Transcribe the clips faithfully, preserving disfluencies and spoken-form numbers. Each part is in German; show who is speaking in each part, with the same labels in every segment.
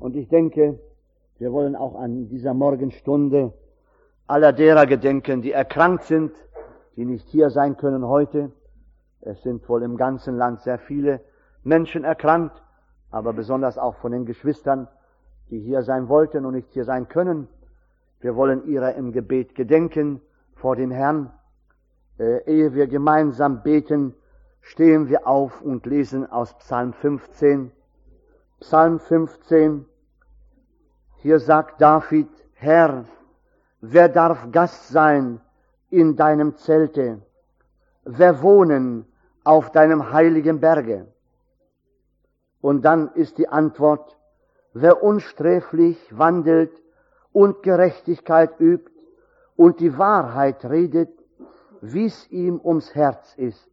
Speaker 1: Und ich denke, wir wollen auch an dieser Morgenstunde aller derer gedenken, die erkrankt sind, die nicht hier sein können heute. Es sind wohl im ganzen Land sehr viele Menschen erkrankt, aber besonders auch von den Geschwistern, die hier sein wollten und nicht hier sein können. Wir wollen ihrer im Gebet gedenken vor dem Herrn. Äh, ehe wir gemeinsam beten, stehen wir auf und lesen aus Psalm fünfzehn. Psalm fünfzehn. Hier sagt David: Herr, wer darf Gast sein in deinem Zelte? Wer wohnen auf deinem heiligen Berge? Und dann ist die Antwort: Wer unsträflich wandelt und Gerechtigkeit übt und die Wahrheit redet, wie's ihm ums Herz ist.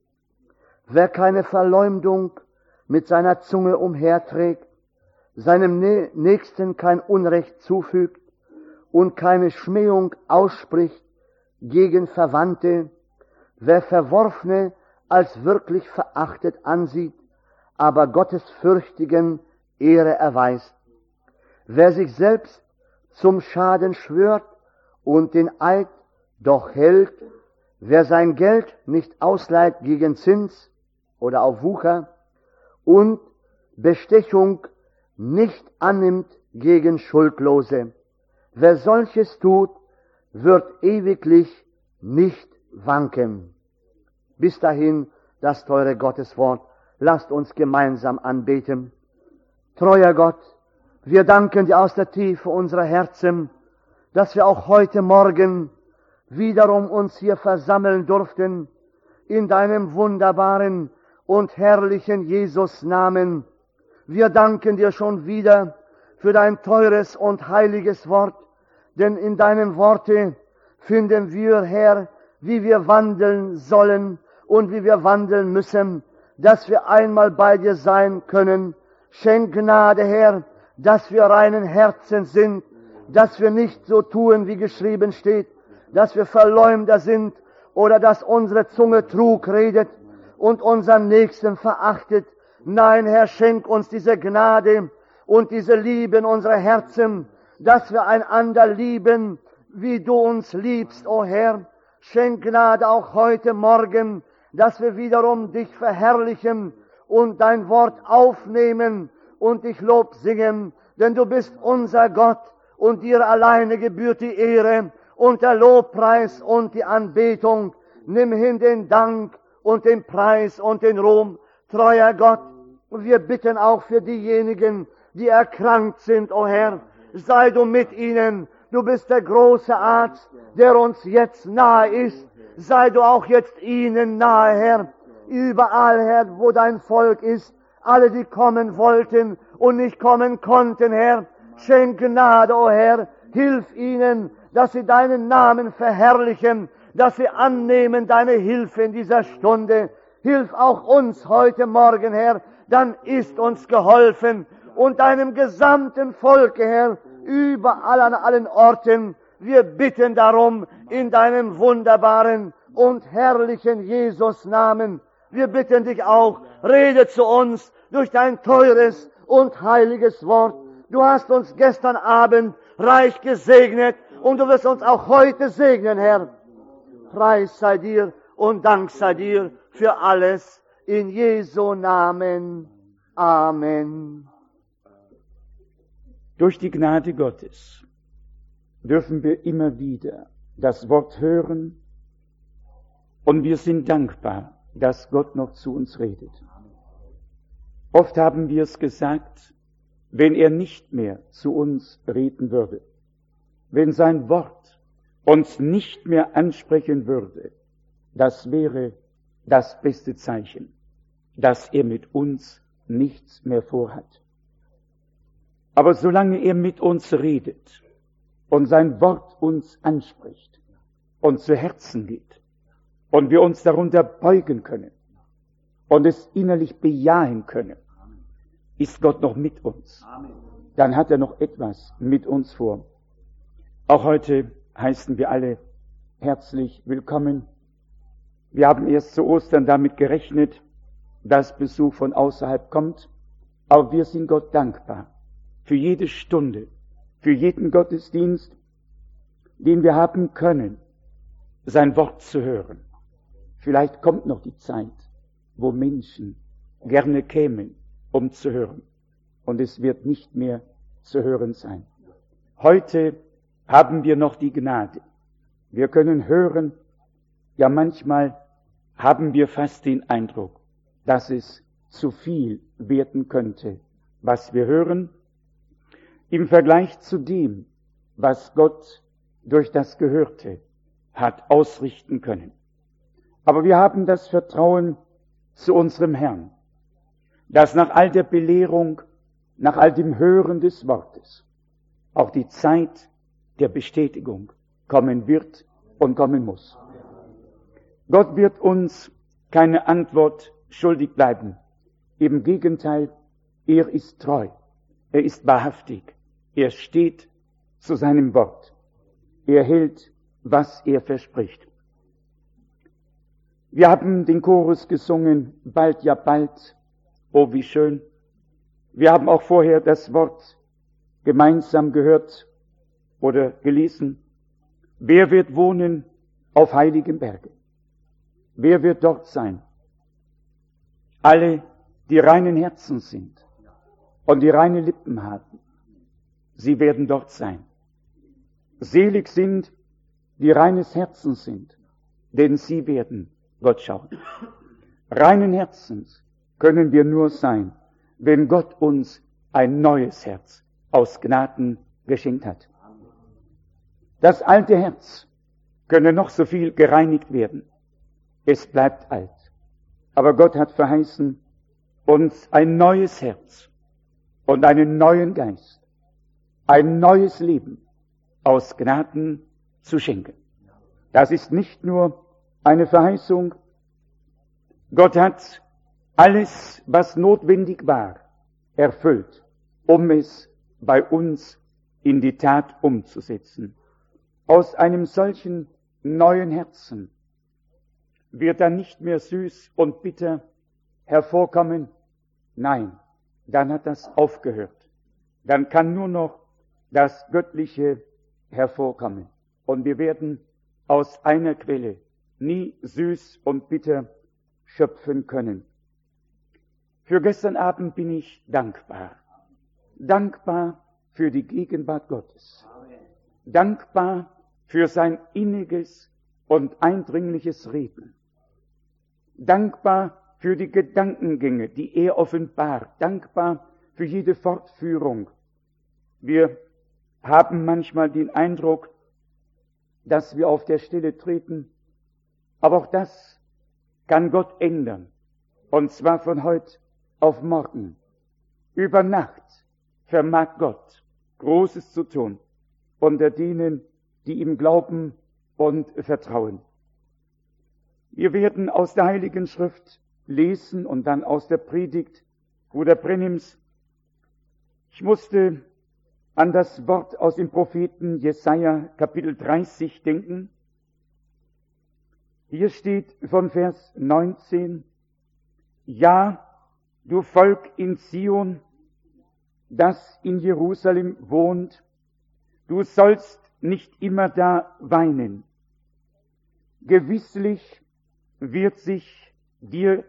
Speaker 1: Wer keine Verleumdung mit seiner Zunge umherträgt, seinem Nächsten kein Unrecht zufügt und keine Schmähung ausspricht gegen Verwandte, wer Verworfene als wirklich verachtet ansieht, aber Gottesfürchtigen Ehre erweist, wer sich selbst zum Schaden schwört und den Eid doch hält, wer sein Geld nicht ausleiht gegen Zins oder auf Wucher und Bestechung nicht annimmt gegen Schuldlose. Wer solches tut, wird ewiglich nicht wanken. Bis dahin das teure Gotteswort. Lasst uns gemeinsam anbeten. Treuer Gott, wir danken dir aus der Tiefe unserer Herzen, dass wir auch heute Morgen wiederum uns hier versammeln durften in deinem wunderbaren und herrlichen Jesus-Namen. Wir danken dir schon wieder für dein teures und heiliges Wort, denn in deinem Worte finden wir, Herr, wie wir wandeln sollen und wie wir wandeln müssen, dass wir einmal bei dir sein können. Schenk Gnade, Herr, dass wir reinen Herzen sind, dass wir nicht so tun, wie geschrieben steht, dass wir Verleumder sind oder dass unsere Zunge Trug redet und unseren Nächsten verachtet. Nein, Herr, schenk uns diese Gnade und diese Liebe in unsere Herzen, dass wir einander lieben, wie du uns liebst, o Herr. Schenk Gnade auch heute Morgen, dass wir wiederum dich verherrlichen und dein Wort aufnehmen und dich Lob singen, denn du bist unser Gott und dir alleine gebührt die Ehre und der Lobpreis und die Anbetung. Nimm hin den Dank und den Preis und den Ruhm, treuer Gott. Und wir bitten auch für diejenigen, die erkrankt sind, o Herr, sei du mit ihnen. Du bist der große Arzt, der uns jetzt nahe ist. Sei du auch jetzt ihnen nahe, Herr. Überall, Herr, wo dein Volk ist, alle, die kommen wollten und nicht kommen konnten, Herr, schenk Gnade, o Herr. Hilf ihnen, dass sie deinen Namen verherrlichen, dass sie annehmen deine Hilfe in dieser Stunde. Hilf auch uns heute Morgen, Herr, dann ist uns geholfen. Und deinem gesamten Volke, Herr, überall an allen Orten. Wir bitten darum in deinem wunderbaren und herrlichen Jesus-Namen. Wir bitten dich auch, rede zu uns durch dein teures und heiliges Wort. Du hast uns gestern Abend reich gesegnet und du wirst uns auch heute segnen, Herr. Preis sei dir und Dank sei dir für alles in Jesu Namen. Amen.
Speaker 2: Durch die Gnade Gottes dürfen wir immer wieder das Wort hören und wir sind dankbar, dass Gott noch zu uns redet. Oft haben wir es gesagt, wenn er nicht mehr zu uns reden würde, wenn sein Wort uns nicht mehr ansprechen würde, das wäre das beste Zeichen, dass er mit uns nichts mehr vorhat. Aber solange er mit uns redet und sein Wort uns anspricht und zu Herzen geht und wir uns darunter beugen können und es innerlich bejahen können, ist Gott noch mit uns. Dann hat er noch etwas mit uns vor. Auch heute heißen wir alle herzlich willkommen. Wir haben erst zu Ostern damit gerechnet, dass Besuch von außerhalb kommt, aber wir sind Gott dankbar, für jede Stunde, für jeden Gottesdienst, den wir haben können, sein Wort zu hören. Vielleicht kommt noch die Zeit, wo Menschen gerne kämen, um zu hören. Und es wird nicht mehr zu hören sein. Heute haben wir noch die Gnade. Wir können hören, ja manchmal haben wir fast den Eindruck, dass es zu viel werden könnte, was wir hören, im Vergleich zu dem, was Gott durch das Gehörte hat ausrichten können. Aber wir haben das Vertrauen zu unserem Herrn, dass nach all der Belehrung, nach all dem Hören des Wortes auch die Zeit der Bestätigung kommen wird und kommen muss. Gott wird uns keine Antwort schuldig bleiben. Im Gegenteil, er ist treu, er ist wahrhaftig, er steht zu seinem Wort, er hält, was er verspricht. Wir haben den Chorus gesungen, bald, ja bald, oh wie schön. Wir haben auch vorher das Wort gemeinsam gehört oder gelesen. Wer wird wohnen auf heiligem Berge? Wer wird dort sein? Alle, die reinen Herzen sind und die reine Lippen haben, sie werden dort sein. Selig sind, die reines Herzens sind, denn sie werden Gott schauen. Reinen Herzens können wir nur sein, wenn Gott uns ein neues Herz aus Gnaden geschenkt hat. Das alte Herz könne noch so viel gereinigt werden. Es bleibt alt. Aber Gott hat verheißen, uns ein neues Herz und einen neuen Geist, ein neues Leben aus Gnaden zu schenken. Das ist nicht nur eine Verheißung. Gott hat alles, was notwendig war, erfüllt, um es bei uns in die Tat umzusetzen. Aus einem solchen neuen Herzen wird dann nicht mehr süß und bitter hervorkommen. Nein, dann hat das aufgehört. Dann kann nur noch das Göttliche hervorkommen. Und wir werden aus einer Quelle nie süß und bitter schöpfen können. Für gestern Abend bin ich dankbar. Dankbar für die Gegenwart Gottes. Dankbar für sein inniges und eindringliches Reden. Dankbar für die Gedankengänge, die er offenbart. Dankbar für jede Fortführung. Wir haben manchmal den Eindruck, dass wir auf der Stelle treten. Aber auch das kann Gott ändern. Und zwar von heute auf morgen. Über Nacht vermag Gott Großes zu tun unter denen, die ihm glauben und vertrauen. Wir werden aus der Heiligen Schrift lesen und dann aus der Predigt Bruder Brennims. Ich musste an das Wort aus dem Propheten Jesaja Kapitel dreißig denken. Hier steht von Vers neunzehn, ja, du Volk in Zion, das in Jerusalem wohnt, du sollst nicht immer da weinen. Gewisslich wird sich dir,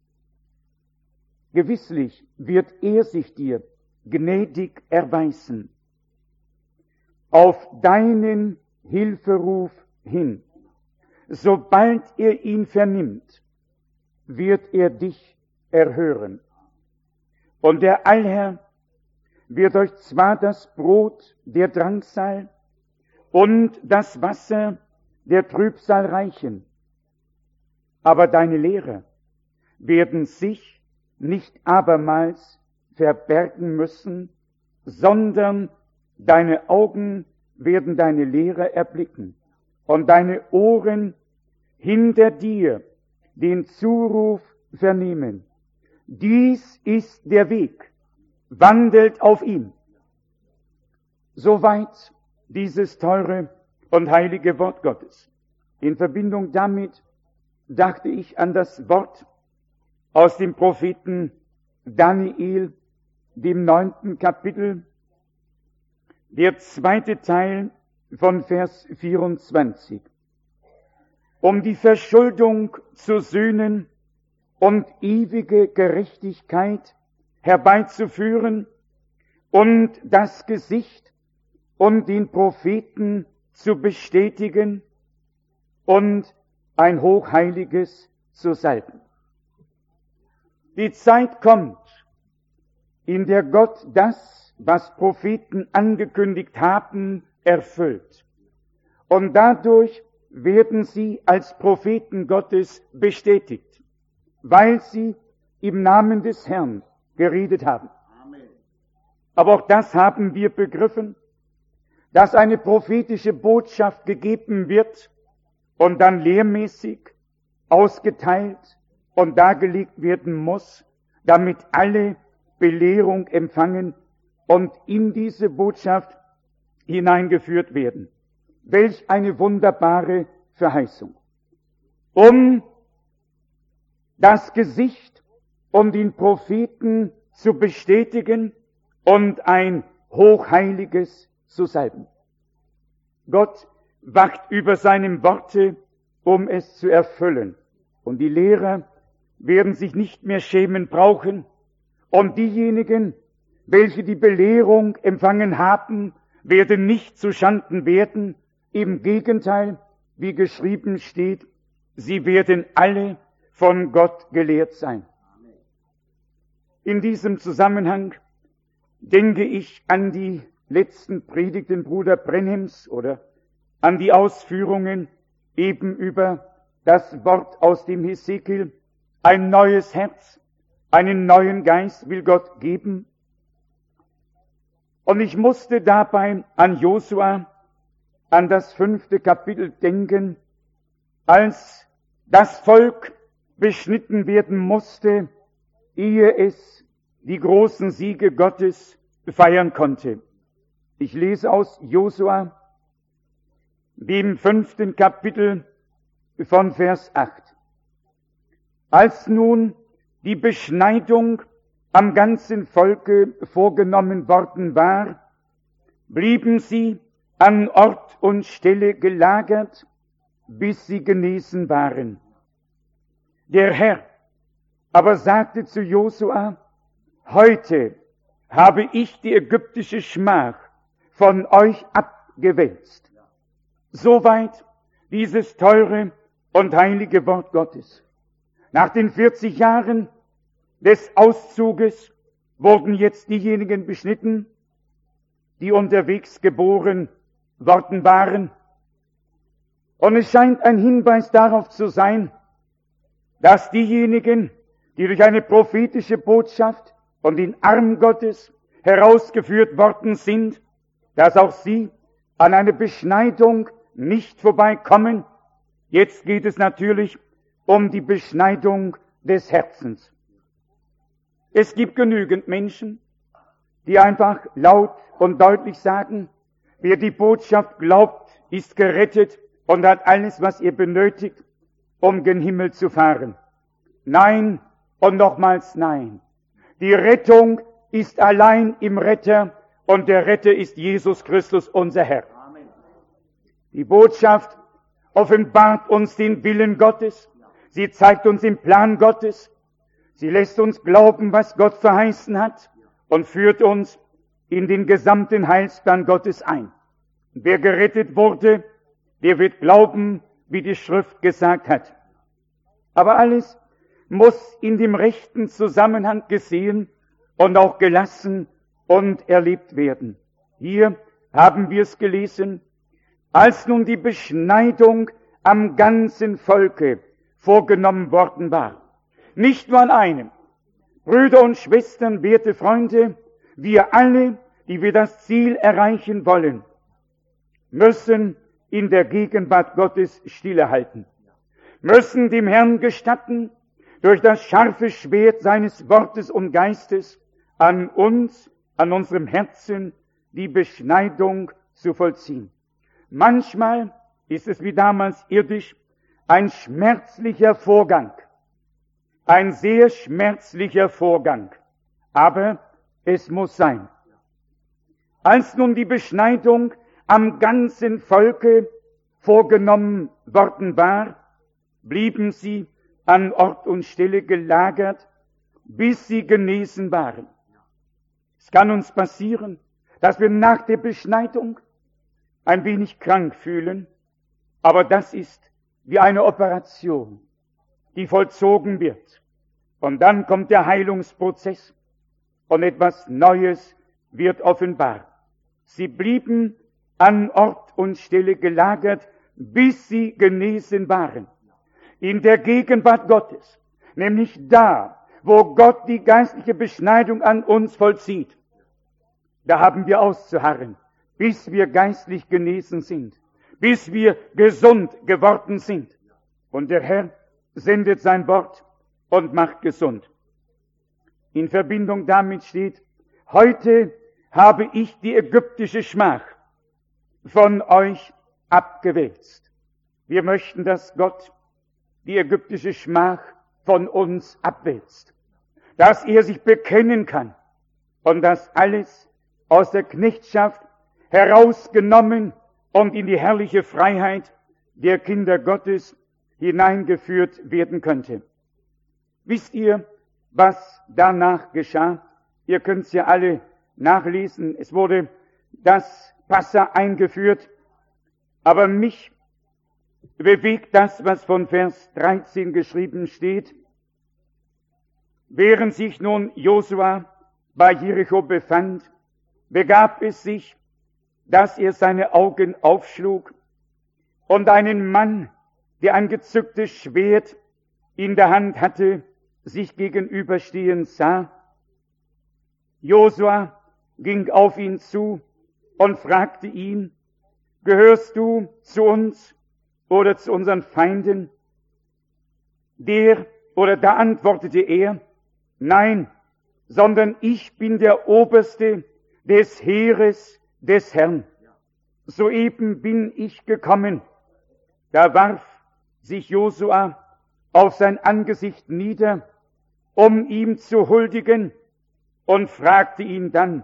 Speaker 2: gewisslich wird er sich dir gnädig erweisen. Auf deinen Hilferuf hin, sobald er ihn vernimmt, wird er dich erhören. Und der Allherr wird euch zwar das Brot der Drangsal und das Wasser der Trübsal reichen, aber deine Lehrer werden sich nicht abermals verbergen müssen, sondern deine Augen werden deine Lehrer erblicken und deine Ohren hinter dir den Zuruf vernehmen. Dies ist der Weg, wandelt auf ihm. Soweit dieses teure und heilige Wort Gottes. In Verbindung damit dachte ich an das Wort aus dem Propheten Daniel, dem neunten Kapitel der zweite Teil von Vers vierundzwanzig. Um die Verschuldung zu sühnen und ewige Gerechtigkeit herbeizuführen und das Gesicht und den Propheten zu bestätigen und ein Hochheiliges zu salben. Die Zeit kommt, in der Gott das, was Propheten angekündigt haben, erfüllt. Und dadurch werden sie als Propheten Gottes bestätigt, weil sie im Namen des Herrn geredet haben. Amen. Aber auch das haben wir begriffen, dass eine prophetische Botschaft gegeben wird und dann lehrmäßig ausgeteilt und dargelegt werden muss, damit alle Belehrung empfangen und in diese Botschaft hineingeführt werden. Welch eine wunderbare Verheißung. Um das Gesicht und den Propheten zu bestätigen und ein Hochheiliges zu salben. Gott wacht über seinem Worte, um es zu erfüllen. Und die Lehrer werden sich nicht mehr schämen brauchen. Und diejenigen, welche die Belehrung empfangen haben, werden nicht zu Schanden werden. Im Gegenteil, wie geschrieben steht, sie werden alle von Gott gelehrt sein. In diesem Zusammenhang denke ich an die letzten Predigten Bruder Brenhems oder an die Ausführungen eben über das Wort aus dem Hesekiel. Ein neues Herz, einen neuen Geist will Gott geben. Und ich musste dabei an Josua, an das fünfte Kapitel denken, als das Volk beschnitten werden musste, ehe es die großen Siege Gottes feiern konnte. Ich lese aus Josua, dem fünften Kapitel von Vers acht. Als nun die Beschneidung am ganzen Volke vorgenommen worden war, blieben sie an Ort und Stelle gelagert, bis sie genesen waren. Der Herr aber sagte zu Josua: Heute habe ich die ägyptische Schmach von euch abgewälzt. Soweit dieses teure und heilige Wort Gottes. Nach den vierzig Jahren des Auszuges wurden jetzt diejenigen beschnitten, die unterwegs geboren worden waren. Und es scheint ein Hinweis darauf zu sein, dass diejenigen, die durch eine prophetische Botschaft und den Arm Gottes herausgeführt worden sind, dass auch sie an eine Beschneidung nicht vorbeikommen. Jetzt geht es natürlich um die Beschneidung des Herzens. Es gibt genügend Menschen, die einfach laut und deutlich sagen, wer die Botschaft glaubt, ist gerettet und hat alles, was ihr benötigt, um gen Himmel zu fahren. Nein und nochmals nein. Die Rettung ist allein im Retter und der Retter ist Jesus Christus, unser Herr. Die Botschaft offenbart uns den Willen Gottes. Sie zeigt uns den Plan Gottes. Sie lässt uns glauben, was Gott verheißen hat und führt uns in den gesamten Heilsplan Gottes ein. Wer gerettet wurde, der wird glauben, wie die Schrift gesagt hat. Aber alles muss in dem rechten Zusammenhang gesehen und auch gelassen und erlebt werden. Hier haben wir es gelesen: Als nun die Beschneidung am ganzen Volke vorgenommen worden war. Nicht nur an einem. Brüder und Schwestern, werte Freunde, wir alle, die wir das Ziel erreichen wollen, müssen in der Gegenwart Gottes stillehalten, müssen dem Herrn gestatten, durch das scharfe Schwert seines Wortes und Geistes an uns, an unserem Herzen, die Beschneidung zu vollziehen. Manchmal ist es wie damals irdisch ein schmerzlicher Vorgang, ein sehr schmerzlicher Vorgang, aber es muss sein. Als nun die Beschneidung am ganzen Volke vorgenommen worden war, blieben sie an Ort und Stelle gelagert, bis sie genesen waren. Es kann uns passieren, dass wir nach der Beschneidung ein wenig krank fühlen, aber das ist wie eine Operation, die vollzogen wird. Und dann kommt der Heilungsprozess und etwas Neues wird offenbar. Sie blieben an Ort und Stelle gelagert, bis sie genesen waren. In der Gegenwart Gottes, nämlich da, wo Gott die geistliche Beschneidung an uns vollzieht, da haben wir auszuharren, bis wir geistlich genesen sind, bis wir gesund geworden sind. Und der Herr sendet sein Wort und macht gesund. In Verbindung damit steht, heute habe ich die ägyptische Schmach von euch abgewälzt. Wir möchten, dass Gott die ägyptische Schmach von uns abwälzt, dass er sich bekennen kann und dass alles aus der Knechtschaft herausgenommen und in die herrliche Freiheit der Kinder Gottes hineingeführt werden könnte. Wisst ihr, was danach geschah? Ihr könnt es ja alle nachlesen. Es wurde das Passa eingeführt, aber mich bewegt das, was von Vers dreizehn geschrieben steht. Während sich nun Josua bei Jericho befand, begab es sich, dass er seine Augen aufschlug und einen Mann, der ein gezücktes Schwert in der Hand hatte, sich gegenüberstehen sah. Josua ging auf ihn zu und fragte ihn, gehörst du zu uns oder zu unseren Feinden? Der oder da antwortete er, nein, sondern ich bin der Oberste des Heeres des Herrn. Soeben bin ich gekommen. Da warf sich Josua auf sein Angesicht nieder, um ihm zu huldigen, und fragte ihn dann,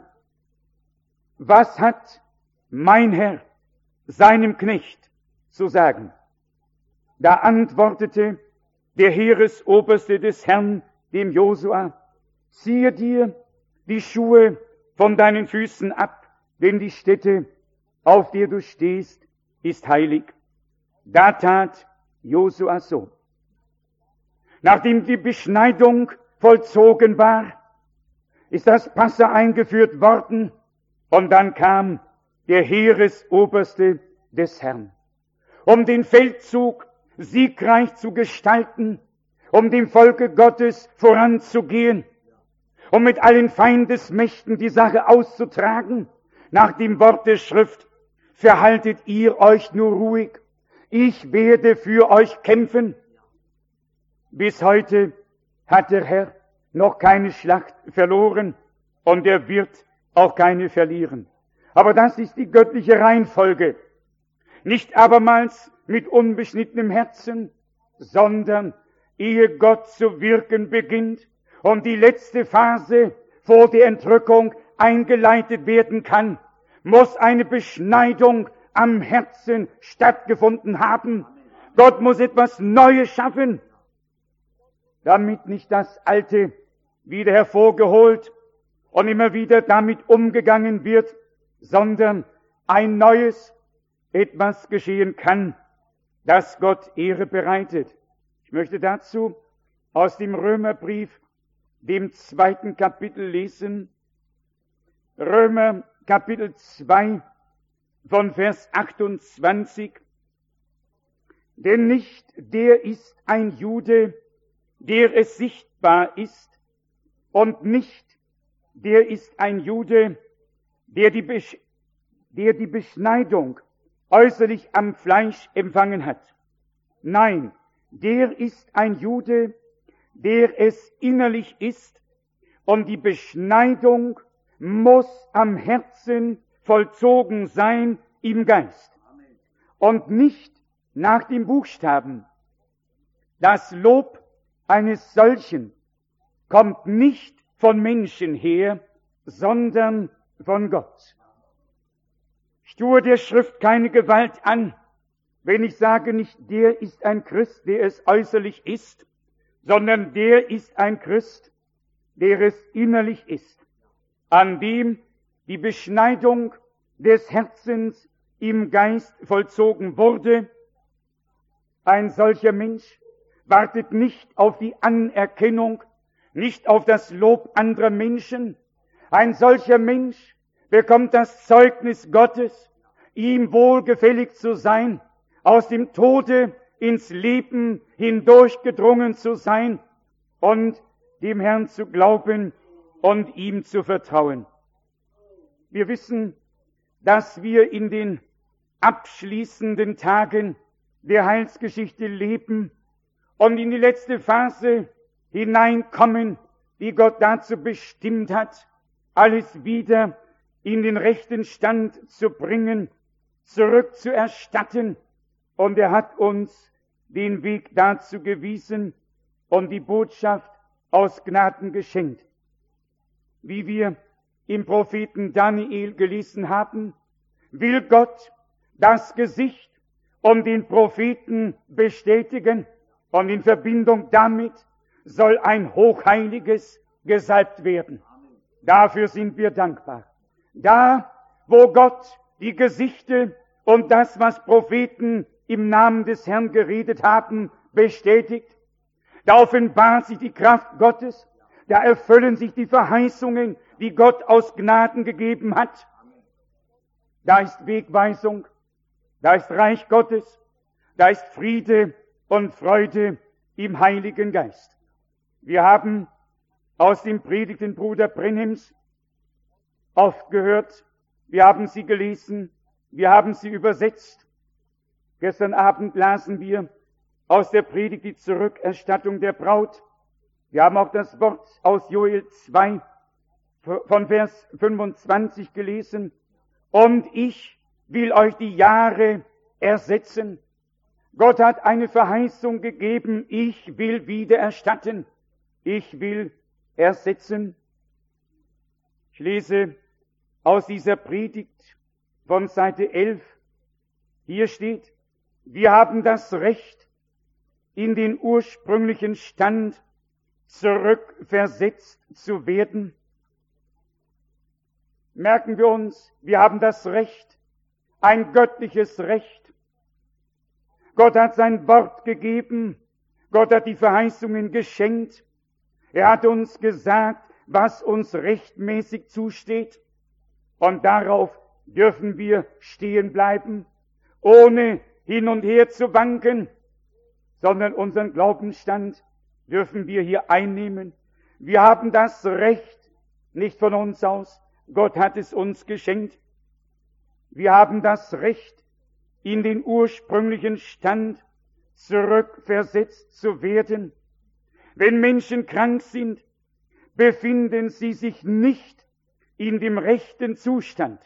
Speaker 2: was hat mein Herr seinem Knecht zu sagen? Da antwortete der Heeresoberste des Herrn dem Josua, ziehe dir die Schuhe von deinen Füßen ab, denn die Stätte, auf der du stehst, ist heilig. Da tat Josua so. Nachdem die Beschneidung vollzogen war, ist das Passa eingeführt worden und dann kam der Heeresoberste des Herrn, um den Feldzug siegreich zu gestalten, um dem Volke Gottes voranzugehen, um mit allen Feindesmächten die Sache auszutragen, nach dem Wort der Schrift, verhaltet ihr euch nur ruhig, ich werde für euch kämpfen. Bis heute hat der Herr noch keine Schlacht verloren und er wird auch keine verlieren. Aber das ist die göttliche Reihenfolge. Nicht abermals mit unbeschnittenem Herzen, sondern ehe Gott zu wirken beginnt und die letzte Phase vor der Entrückung eingeleitet werden kann, muss eine Beschneidung am Herzen stattgefunden haben. Gott muss etwas Neues schaffen, damit nicht das Alte wieder hervorgeholt und immer wieder damit umgegangen wird, sondern ein Neues, etwas geschehen kann, das Gott Ehre bereitet. Ich möchte dazu aus dem Römerbrief, dem zweiten Kapitel lesen, Römer Kapitel zwei von Vers achtundzwanzig. Denn nicht der ist ein Jude, der es sichtbar ist, und nicht der ist ein Jude, der die, Besch- der die Beschneidung äußerlich am Fleisch empfangen hat. Nein, der ist ein Jude, der es innerlich ist, und die Beschneidung muss am Herzen vollzogen sein im Geist und nicht nach dem Buchstaben. Das Lob eines solchen kommt nicht von Menschen her, sondern von Gott. Ich tue der Schrift keine Gewalt an, wenn ich sage, nicht der ist ein Christ, der es äußerlich ist, sondern der ist ein Christ, der es innerlich ist, an dem die Beschneidung des Herzens im Geist vollzogen wurde. Ein solcher Mensch wartet nicht auf die Anerkennung, nicht auf das Lob anderer Menschen. Ein solcher Mensch bekommt das Zeugnis Gottes, ihm wohlgefällig zu sein, aus dem Tode ins Leben hindurchgedrungen zu sein und dem Herrn zu glauben und ihm zu vertrauen. Wir wissen, dass wir in den abschließenden Tagen der Heilsgeschichte leben und in die letzte Phase hineinkommen, die Gott dazu bestimmt hat, alles wieder in den rechten Stand zu bringen, zurückzuerstatten. Und er hat uns den Weg dazu gewiesen und die Botschaft aus Gnaden geschenkt. Wie wir im Propheten Daniel gelesen haben, will Gott das Gesicht um den Propheten bestätigen, und in Verbindung damit soll ein Hochheiliges gesalbt werden. Dafür sind wir dankbar. Da, wo Gott die Gesichter und das, was Propheten im Namen des Herrn geredet haben, bestätigt, da offenbart sich die Kraft Gottes, da erfüllen sich die Verheißungen, die Gott aus Gnaden gegeben hat. Da ist Wegweisung, da ist Reich Gottes, da ist Friede und Freude im Heiligen Geist. Wir haben aus den Predigten Bruder Brenhems oft gehört, wir haben sie gelesen, wir haben sie übersetzt. Gestern Abend lasen wir aus der Predigt die Zurückerstattung der Braut. Wir haben auch das Wort aus Joel zwei von Vers fünfundzwanzig gelesen. Und ich will euch die Jahre ersetzen. Gott hat eine Verheißung gegeben, ich will wiedererstatten, ich will ersetzen. Ich lese aus dieser Predigt von Seite elf, hier steht, wir haben das Recht, in den ursprünglichen Stand zurückversetzt zu werden. Merken wir uns, wir haben das Recht, ein göttliches Recht. Gott hat sein Wort gegeben, Gott hat die Verheißungen geschenkt, er hat uns gesagt, was uns rechtmäßig zusteht, und darauf dürfen wir stehen bleiben, ohne hin und her zu wanken, sondern unseren Glaubensstand dürfen wir hier einnehmen. Wir haben das Recht, nicht von uns aus, Gott hat es uns geschenkt. Wir haben das Recht, in den ursprünglichen Stand zurückversetzt zu werden. Wenn Menschen krank sind, befinden sie sich nicht in dem rechten Zustand.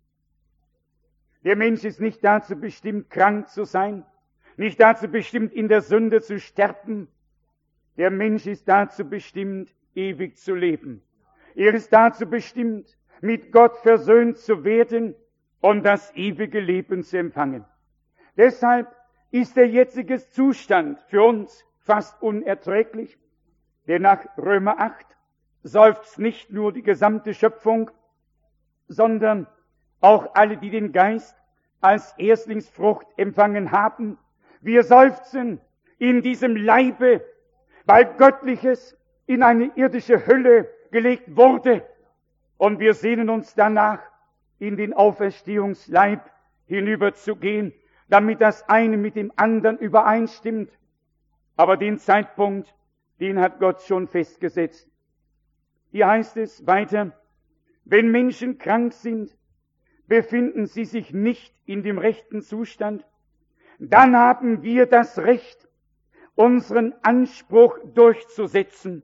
Speaker 2: Der Mensch ist nicht dazu bestimmt, krank zu sein, nicht dazu bestimmt, in der Sünde zu sterben. Der Mensch ist dazu bestimmt, ewig zu leben. Er ist dazu bestimmt, mit Gott versöhnt zu werden und das ewige Leben zu empfangen. Deshalb ist der jetzige Zustand für uns fast unerträglich, denn nach Römer acht seufzt nicht nur die gesamte Schöpfung, sondern auch alle, die den Geist als Erstlingsfrucht empfangen haben. Wir seufzen in diesem Leibe, weil Göttliches in eine irdische Hülle gelegt wurde, und wir sehnen uns danach, in den Auferstehungsleib hinüberzugehen, damit das eine mit dem anderen übereinstimmt. Aber den Zeitpunkt, den hat Gott schon festgesetzt. Hier heißt es weiter, wenn Menschen krank sind, befinden sie sich nicht in dem rechten Zustand, dann haben wir das Recht, unseren Anspruch durchzusetzen.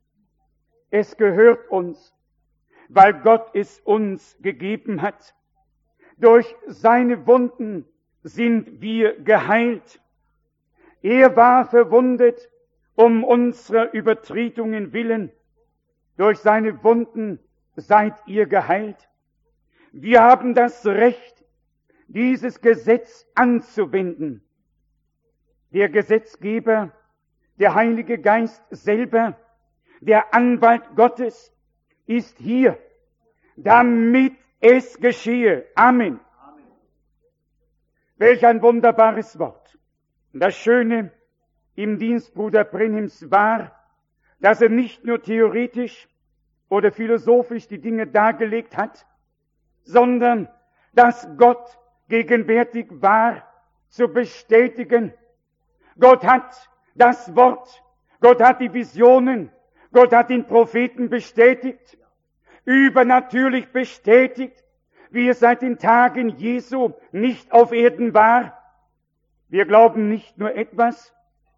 Speaker 2: Es gehört uns, weil Gott es uns gegeben hat. Durch seine Wunden sind wir geheilt. Er war verwundet um unserer Übertretungen willen. Durch seine Wunden seid ihr geheilt. Wir haben das Recht, dieses Gesetz anzuwenden. Der Gesetzgeber, der Heilige Geist selber, der Anwalt Gottes, ist hier, damit es geschehe. Amen. Amen. Welch ein wunderbares Wort. Und das Schöne im Dienst Bruder Brenhims war, dass er nicht nur theoretisch oder philosophisch die Dinge dargelegt hat, sondern dass Gott gegenwärtig war, zu bestätigen. Gott hat das Wort, Gott hat die Visionen, Gott hat den Propheten bestätigt, übernatürlich bestätigt, wie es seit den Tagen Jesu nicht auf Erden war. Wir glauben nicht nur etwas,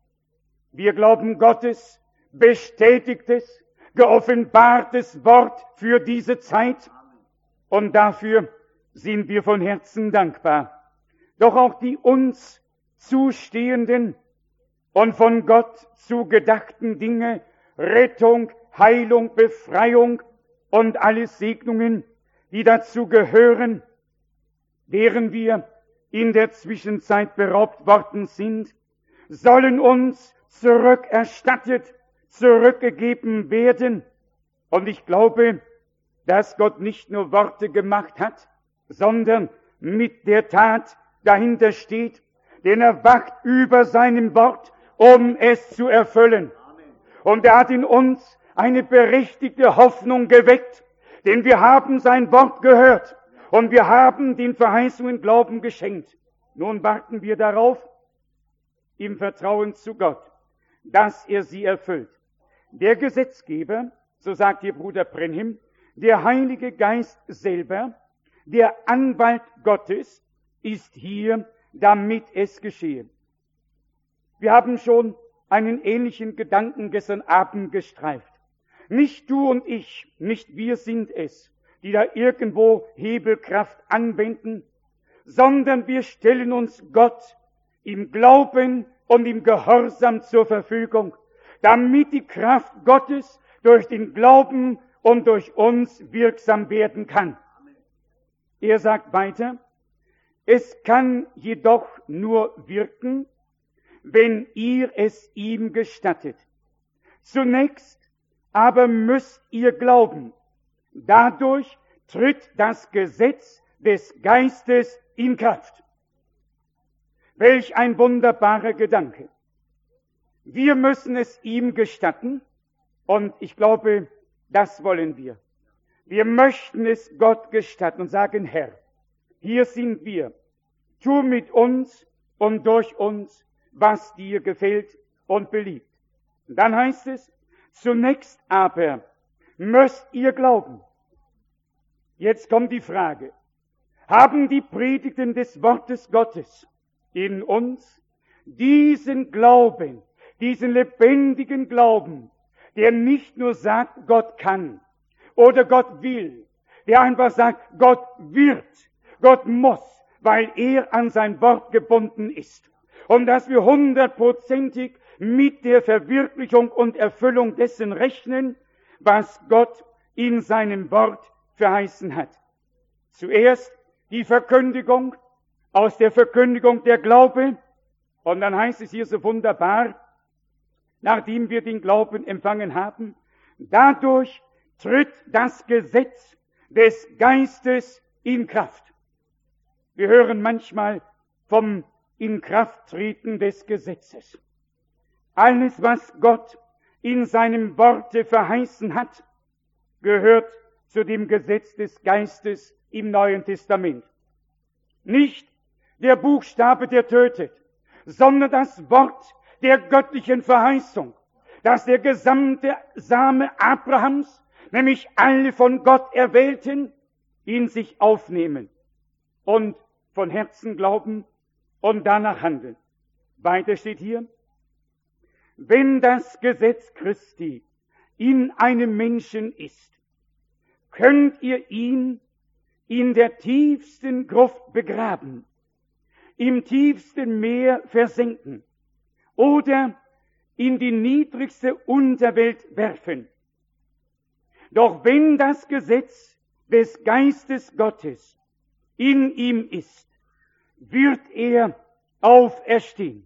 Speaker 2: wir glauben Gottes bestätigtes, geoffenbartes Wort für diese Zeit, und dafür sind wir von Herzen dankbar. Doch auch die uns zustehenden und von Gott zugedachten Dinge, Rettung, Heilung, Befreiung und alle Segnungen, die dazu gehören, deren wir in der Zwischenzeit beraubt worden sind, sollen uns zurückerstattet, zurückgegeben werden. Und ich glaube, dass Gott nicht nur Worte gemacht hat, sondern mit der Tat dahinter steht, denn er wacht über seinem Wort, um es zu erfüllen. Und er hat in uns eine berechtigte Hoffnung geweckt, denn wir haben sein Wort gehört und wir haben den Verheißungen Glauben geschenkt. Nun warten wir darauf, im Vertrauen zu Gott, dass er sie erfüllt. Der Gesetzgeber, so sagt hier Bruder Brenhim, der Heilige Geist selber, der Anwalt Gottes, ist hier, damit es geschehe. Wir haben schon einen ähnlichen Gedanken gestern Abend gestreift. Nicht du und ich, nicht wir sind es, die da irgendwo Hebelkraft anwenden, sondern wir stellen uns Gott im Glauben und im Gehorsam zur Verfügung, damit die Kraft Gottes durch den Glauben und durch uns wirksam werden kann. Er sagt weiter, es kann jedoch nur wirken, wenn ihr es ihm gestattet. Zunächst aber müsst ihr glauben. Dadurch tritt das Gesetz des Geistes in Kraft. Welch ein wunderbarer Gedanke. Wir müssen es ihm gestatten, und ich glaube, das wollen wir. Wir möchten es Gott gestatten und sagen, Herr, hier sind wir. Tu mit uns und durch uns, was dir gefällt und beliebt. Und dann heißt es, zunächst aber müsst ihr glauben. Jetzt kommt die Frage, haben die Predigten des Wortes Gottes in uns diesen Glauben, diesen lebendigen Glauben, der nicht nur sagt, Gott kann oder Gott will, der einfach sagt, Gott wird, Gott muss, weil er an sein Wort gebunden ist. Und dass wir hundertprozentig mit der Verwirklichung und Erfüllung dessen rechnen, was Gott in seinem Wort verheißen hat. Zuerst die Verkündigung, aus der Verkündigung der Glaube, und dann heißt es hier so wunderbar, nachdem wir den Glauben empfangen haben, dadurch tritt das Gesetz des Geistes in Kraft. Wir hören manchmal vom Inkrafttreten des Gesetzes. Alles, was Gott in seinem Worte verheißen hat, gehört zu dem Gesetz des Geistes im Neuen Testament. Nicht der Buchstabe, der tötet, sondern das Wort der göttlichen Verheißung, dass der gesamte Same Abrahams, nämlich alle von Gott Erwählten, in sich aufnehmen und von Herzen glauben und danach handeln. Weiter steht hier, wenn das Gesetz Christi in einem Menschen ist, könnt ihr ihn in der tiefsten Gruft begraben, im tiefsten Meer versenken oder in die niedrigste Unterwelt werfen. Doch wenn das Gesetz des Geistes Gottes in ihm ist, wird er auferstehen.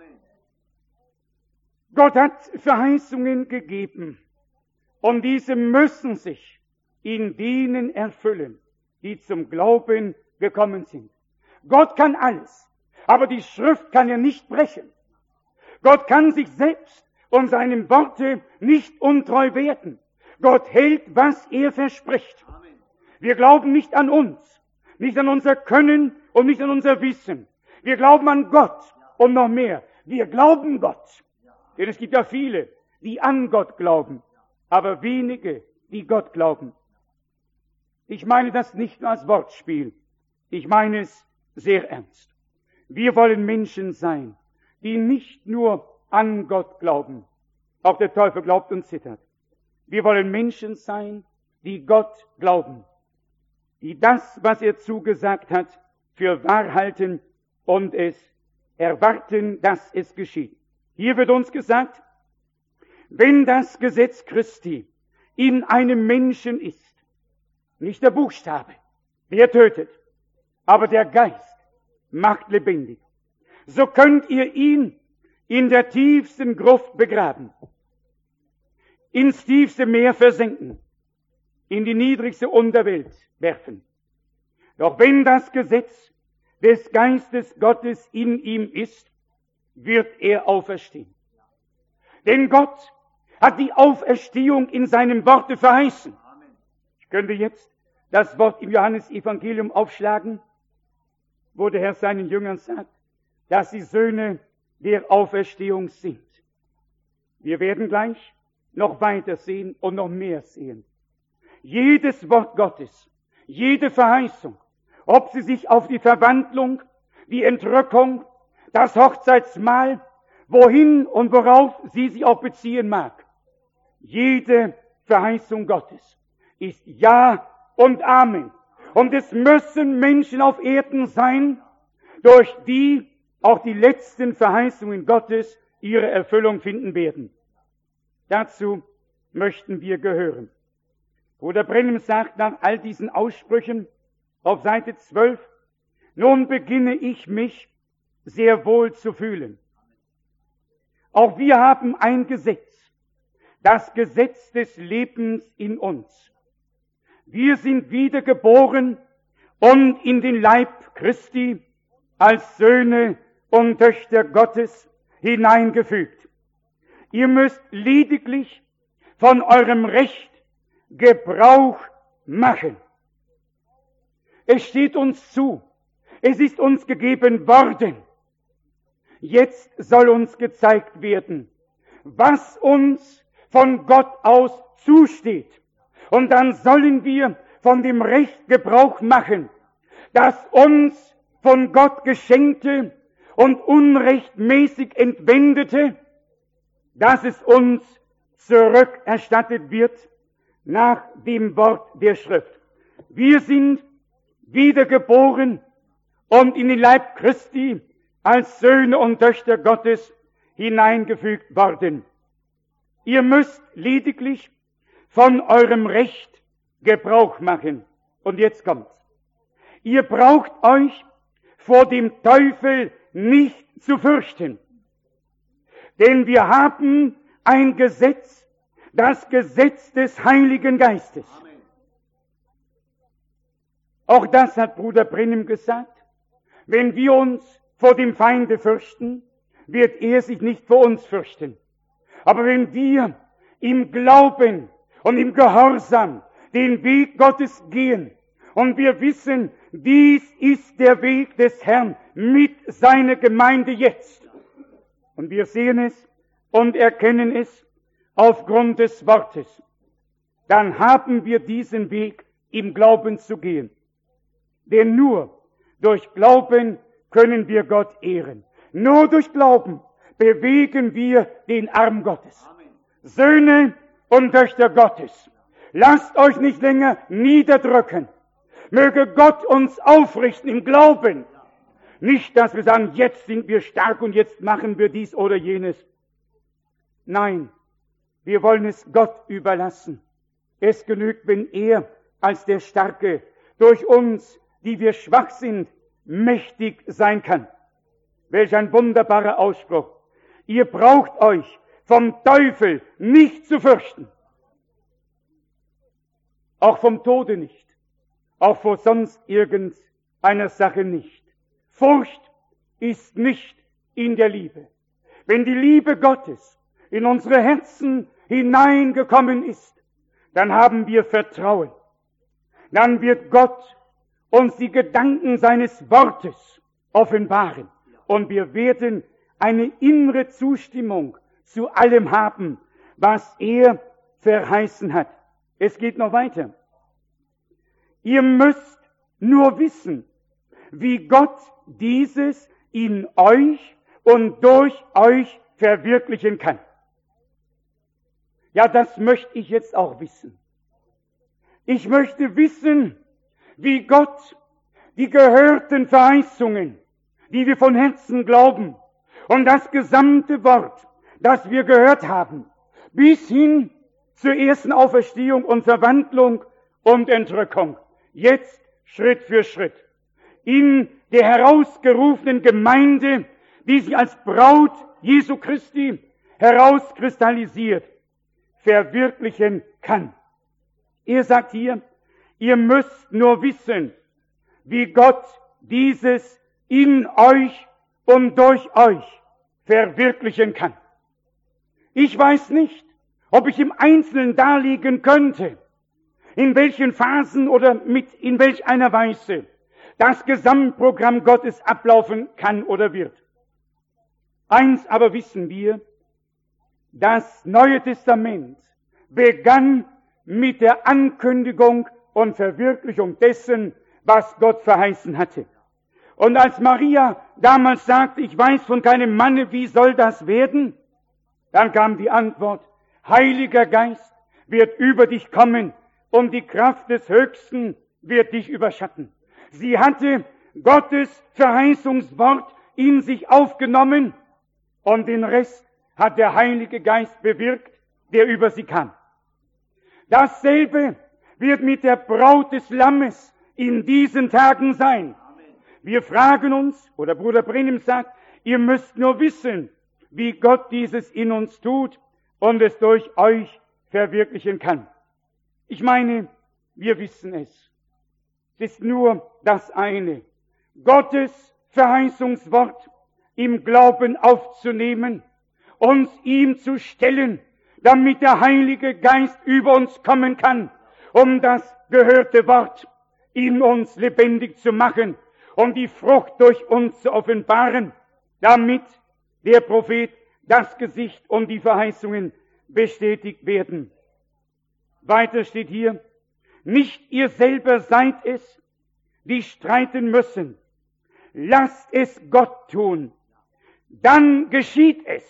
Speaker 2: Gott hat Verheißungen gegeben, und diese müssen sich in denen erfüllen, die zum Glauben gekommen sind. Gott kann alles, aber die Schrift kann er nicht brechen. Gott kann sich selbst und seinem Worte nicht untreu werden. Gott hält, was er verspricht. Wir glauben nicht an uns, nicht an unser Können und nicht an unser Wissen. Wir glauben an Gott und noch mehr. Wir glauben Gott. Denn es gibt ja viele, die an Gott glauben, aber wenige, die Gott glauben. Ich meine das nicht nur als Wortspiel. Ich meine es sehr ernst. Wir wollen Menschen sein, die nicht nur an Gott glauben. Auch der Teufel glaubt und zittert. Wir wollen Menschen sein, die Gott glauben, die das, was er zugesagt hat, für wahr halten und es erwarten, dass es geschieht. Hier wird uns gesagt, wenn das Gesetz Christi in einem Menschen ist, nicht der Buchstabe, der tötet, aber der Geist macht lebendig, so könnt ihr ihn in der tiefsten Gruft begraben, ins tiefste Meer versenken, in die niedrigste Unterwelt werfen. Doch wenn das Gesetz des Geistes Gottes in ihm ist, wird er auferstehen. Denn Gott hat die Auferstehung in seinem Worte verheißen. Ich könnte jetzt das Wort im Johannesevangelium aufschlagen, wo der Herr seinen Jüngern sagt, dass sie Söhne der Auferstehung sind. Wir werden gleich noch weiter sehen und noch mehr sehen. Jedes Wort Gottes, jede Verheißung, ob sie sich auf die Verwandlung, die Entrückung, das Hochzeitsmahl, wohin und worauf sie sich auch beziehen mag. Jede Verheißung Gottes ist Ja und Amen. Und es müssen Menschen auf Erden sein, durch die auch die letzten Verheißungen Gottes ihre Erfüllung finden werden. Dazu möchten wir gehören. Bruder Branham sagt nach all diesen Aussprüchen auf Seite zwölf, nun beginne ich mich sehr wohl zu fühlen. Auch wir haben ein Gesetz, das Gesetz des Lebens in uns. Wir sind wiedergeboren und in den Leib Christi als Söhne und Töchter Gottes hineingefügt. Ihr müsst lediglich von eurem Recht Gebrauch machen. Es steht uns zu, es ist uns gegeben worden. Jetzt soll uns gezeigt werden, was uns von Gott aus zusteht. Und dann sollen wir von dem Recht Gebrauch machen, das uns von Gott geschenkte und unrechtmäßig entwendete, dass es uns zurückerstattet wird nach dem Wort der Schrift. Wir sind wiedergeboren und in den Leib Christi als Söhne und Töchter Gottes hineingefügt worden. Ihr müsst lediglich von eurem Recht Gebrauch machen. Und jetzt kommt's. Ihr braucht euch vor dem Teufel nicht zu fürchten. Denn wir haben ein Gesetz, das Gesetz des Heiligen Geistes. Auch das hat Bruder Branham gesagt. Wenn wir uns vor dem Feinde fürchten, wird er sich nicht vor uns fürchten. Aber wenn wir im Glauben und im Gehorsam den Weg Gottes gehen und wir wissen, dies ist der Weg des Herrn mit seiner Gemeinde jetzt. Und wir sehen es und erkennen es aufgrund des Wortes. Dann haben wir diesen Weg im Glauben zu gehen. Denn nur durch Glauben können wir Gott ehren. Nur durch Glauben bewegen wir den Arm Gottes. Söhne und Töchter Gottes, lasst euch nicht länger niederdrücken. Möge Gott uns aufrichten im Glauben. Nicht, dass wir sagen, jetzt sind wir stark und jetzt machen wir dies oder jenes. Nein, wir wollen es Gott überlassen. Es genügt, wenn er als der Starke durch uns, die wir schwach sind, mächtig sein kann. Welch ein wunderbarer Ausspruch. Ihr braucht euch vom Teufel nicht zu fürchten. Auch vom Tode nicht. Auch vor sonst irgendeiner Sache nicht. Furcht ist nicht in der Liebe. Wenn die Liebe Gottes in unsere Herzen hineingekommen ist, dann haben wir Vertrauen. Dann wird Gott uns die Gedanken seines Wortes offenbaren. Und wir werden eine innere Zustimmung zu allem haben, was er verheißen hat. Es geht noch weiter. Ihr müsst nur wissen, wie Gott dieses in euch und durch euch verwirklichen kann. Ja, das möchte ich jetzt auch wissen. Ich möchte wissen, wie Gott die gehörten Verheißungen, die wir von Herzen glauben, und das gesamte Wort, das wir gehört haben, bis hin zur ersten Auferstehung und Verwandlung und Entrückung, jetzt Schritt für Schritt, in der herausgerufenen Gemeinde, die sich als Braut Jesu Christi herauskristallisiert, verwirklichen kann. Er sagt hier, ihr müsst nur wissen, wie Gott dieses in euch und durch euch verwirklichen kann. Ich weiß nicht, ob ich im Einzelnen darlegen könnte, in welchen Phasen oder mit in welch einer Weise das Gesamtprogramm Gottes ablaufen kann oder wird. Eins aber wissen wir, das Neue Testament begann mit der Ankündigung und Verwirklichung dessen, was Gott verheißen hatte. Und als Maria damals sagte, ich weiß von keinem Manne, wie soll das werden? Dann kam die Antwort, Heiliger Geist wird über dich kommen und die Kraft des Höchsten wird dich überschatten. Sie hatte Gottes Verheißungswort in sich aufgenommen und den Rest hat der Heilige Geist bewirkt, der über sie kam. Dasselbe wird mit der Braut des Lammes in diesen Tagen sein. Wir fragen uns, oder Bruder Brennim sagt, ihr müsst nur wissen, wie Gott dieses in uns tut und es durch euch verwirklichen kann. Ich meine, wir wissen es. Es ist nur das eine, Gottes Verheißungswort im Glauben aufzunehmen, uns ihm zu stellen, damit der Heilige Geist über uns kommen kann, um das gehörte Wort in uns lebendig zu machen und die Frucht durch uns zu offenbaren, damit der Prophet, das Gesicht und die Verheißungen bestätigt werden. Weiter steht hier, nicht ihr selber seid es, die streiten müssen. Lasst es Gott tun, dann geschieht es.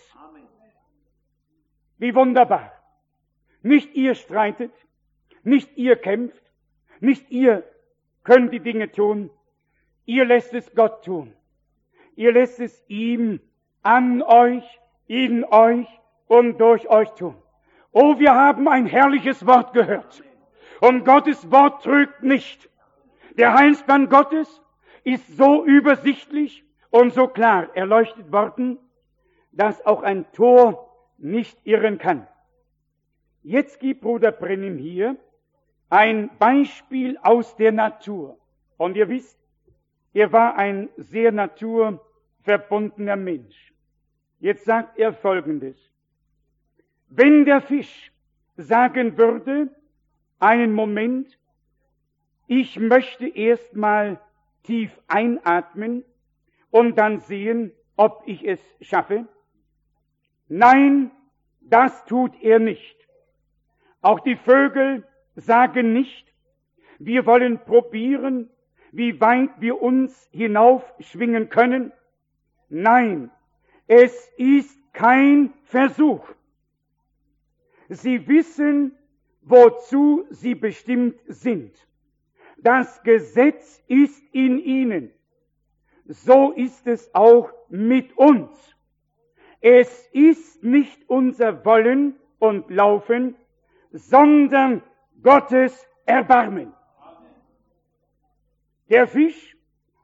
Speaker 2: Wie wunderbar. Nicht ihr streitet, nicht ihr kämpft, nicht ihr könnt die Dinge tun, ihr lässt es Gott tun. Ihr lässt es ihm an euch, in euch und durch euch tun. Oh, wir haben ein herrliches Wort gehört. Und Gottes Wort trügt nicht. Der Heilsplan Gottes ist so übersichtlich und so klar erleuchtet worden, dass auch ein Tor nicht irren kann. Jetzt gibt Bruder Brennim hier ein Beispiel aus der Natur. Und ihr wisst, er war ein sehr naturverbundener Mensch. Jetzt sagt er Folgendes. Wenn der Fisch sagen würde, einen Moment, ich möchte erst mal tief einatmen und dann sehen, ob ich es schaffe. Nein, das tut er nicht. Auch die Vögel sagen nicht, wir wollen probieren, wie weit wir uns hinaufschwingen können. Nein, es ist kein Versuch. Sie wissen, wozu sie bestimmt sind. Das Gesetz ist in ihnen. So ist es auch mit uns. Es ist nicht unser Wollen und Laufen, sondern Gottes Erbarmen. Der Fisch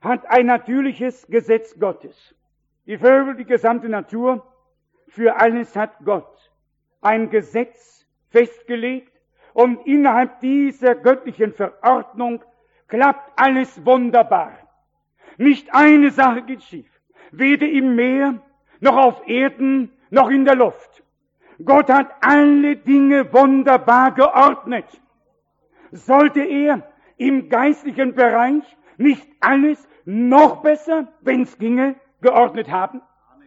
Speaker 2: hat ein natürliches Gesetz Gottes. Die Vögel, die gesamte Natur, für alles hat Gott ein Gesetz festgelegt, und innerhalb dieser göttlichen Verordnung klappt alles wunderbar. Nicht eine Sache geht schief, weder im Meer, noch auf Erden, noch in der Luft. Gott hat alle Dinge wunderbar geordnet. Sollte er im geistlichen Bereich nicht alles noch besser, wenn es ginge, geordnet haben?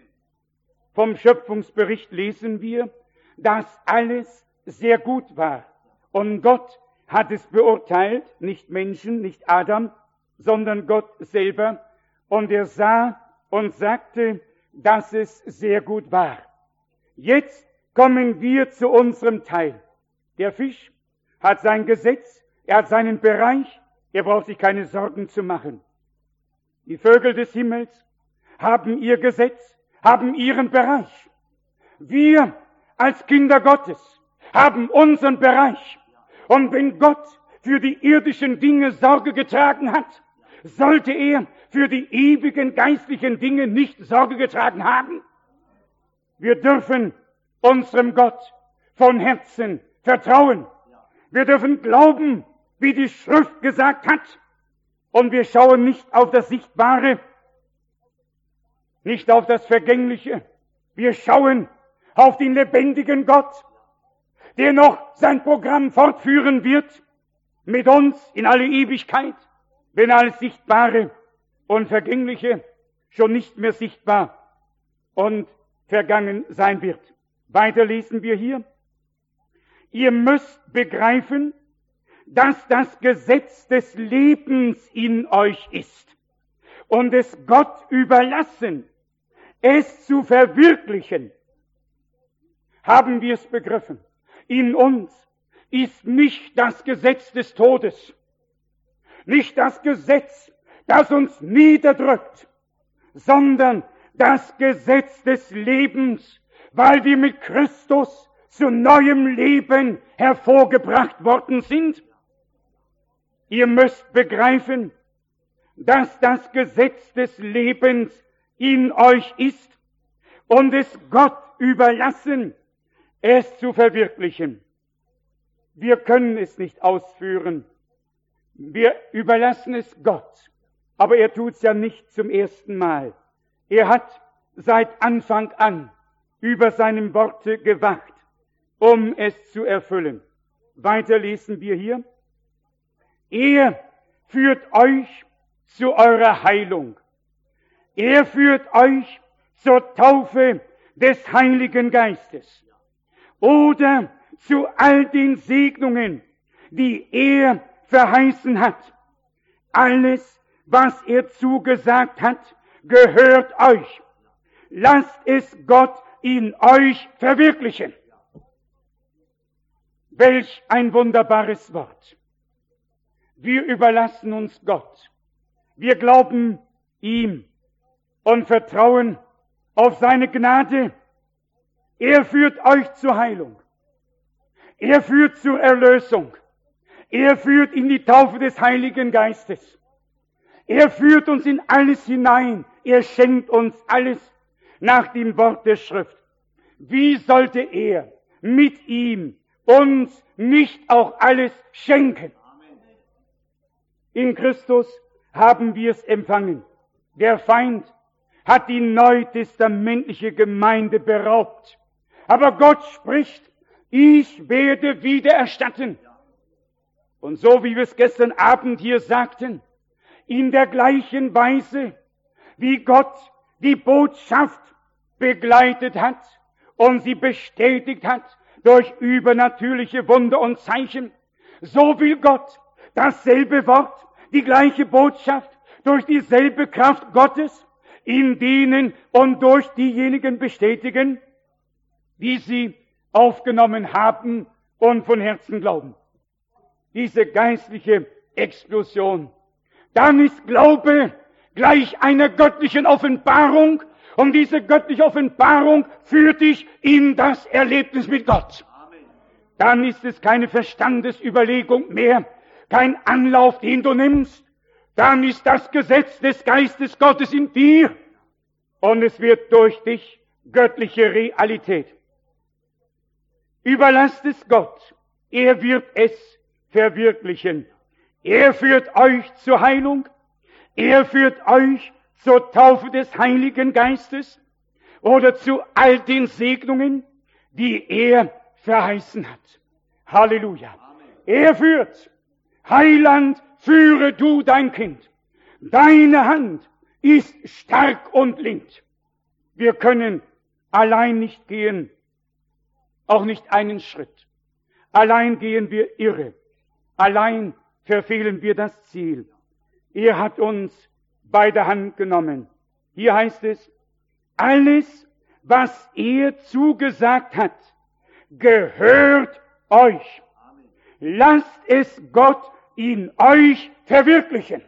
Speaker 2: Vom Schöpfungsbericht lesen wir, dass alles sehr gut war. Und Gott hat es beurteilt, nicht Menschen, nicht Adam, sondern Gott selber. Und er sah und sagte, dass es sehr gut war. Jetzt kommen wir zu unserem Teil. Der Fisch hat sein Gesetz, er hat seinen Bereich, er braucht sich keine Sorgen zu machen. Die Vögel des Himmels haben ihr Gesetz, haben ihren Bereich. Wir als Kinder Gottes haben unseren Bereich. Und wenn Gott für die irdischen Dinge Sorge getragen hat, sollte er für die ewigen geistlichen Dinge nicht Sorge getragen haben? Wir dürfen unserem Gott von Herzen vertrauen. Wir dürfen glauben, wie die Schrift gesagt hat. Und wir schauen nicht auf das Sichtbare, nicht auf das Vergängliche. Wir schauen auf den lebendigen Gott, der noch sein Programm fortführen wird mit uns in alle Ewigkeit, wenn alles Sichtbare und Vergängliche schon nicht mehr sichtbar und vergangen sein wird. Weiter lesen wir hier: Ihr müsst begreifen, dass das Gesetz des Lebens in euch ist und es Gott überlassen, es zu verwirklichen. Haben wir es begriffen? In uns ist nicht das Gesetz des Todes, nicht das Gesetz, das uns niederdrückt, sondern das Gesetz des Lebens, weil wir mit Christus zu neuem Leben hervorgebracht worden sind. Ihr müsst begreifen, dass das Gesetz des Lebens in euch ist und es Gott überlassen, es zu verwirklichen. Wir können es nicht ausführen. Wir überlassen es Gott. Aber er tut es ja nicht zum ersten Mal. Er hat seit Anfang an über seinem Worte gewacht, um es zu erfüllen. Weiter lesen wir hier: Er führt euch zu eurer Heilung. Er führt euch zur Taufe des Heiligen Geistes oder zu all den Segnungen, die er verheißen hat. Alles, was er zugesagt hat, gehört euch. Lasst es Gott in euch verwirklichen. Welch ein wunderbares Wort. Wir überlassen uns Gott. Wir glauben ihm und vertrauen auf seine Gnade. Er führt euch zur Heilung. Er führt zur Erlösung. Er führt in die Taufe des Heiligen Geistes. Er führt uns in alles hinein. Er schenkt uns alles nach dem Wort der Schrift. Wie sollte er mit ihm uns nicht auch alles schenken? In Christus haben wir es empfangen. Der Feind hat die neutestamentliche Gemeinde beraubt. Aber Gott spricht: Ich werde wieder erstatten. Und so wie wir es gestern Abend hier sagten, in der gleichen Weise, wie Gott die Botschaft begleitet hat und sie bestätigt hat durch übernatürliche Wunder und Zeichen, so will Gott dasselbe Wort, die gleiche Botschaft durch dieselbe Kraft Gottes in denen und durch diejenigen bestätigen, die sie aufgenommen haben und von Herzen glauben. Diese geistliche Explosion. Dann ist Glaube gleich einer göttlichen Offenbarung, und diese göttliche Offenbarung führt dich in das Erlebnis mit Gott. Dann ist es keine Verstandesüberlegung mehr, kein Anlauf, den du nimmst. dann ist das Gesetz des Geistes Gottes in dir und es wird durch dich göttliche Realität. Überlasst es Gott, er wird es verwirklichen. Er führt euch zur Heilung, er führt euch zur Taufe des Heiligen Geistes oder zu all den Segnungen, die er verheißen hat. Halleluja. Er führt. Heiland, führe du dein Kind. Deine Hand ist stark und lind. Wir können allein nicht gehen, auch nicht einen Schritt. Allein gehen wir irre. Allein verfehlen wir das Ziel. Er hat uns bei der Hand genommen. Hier heißt es, alles, was er zugesagt hat, gehört euch. Lasst es Gott in euch verwirklichen.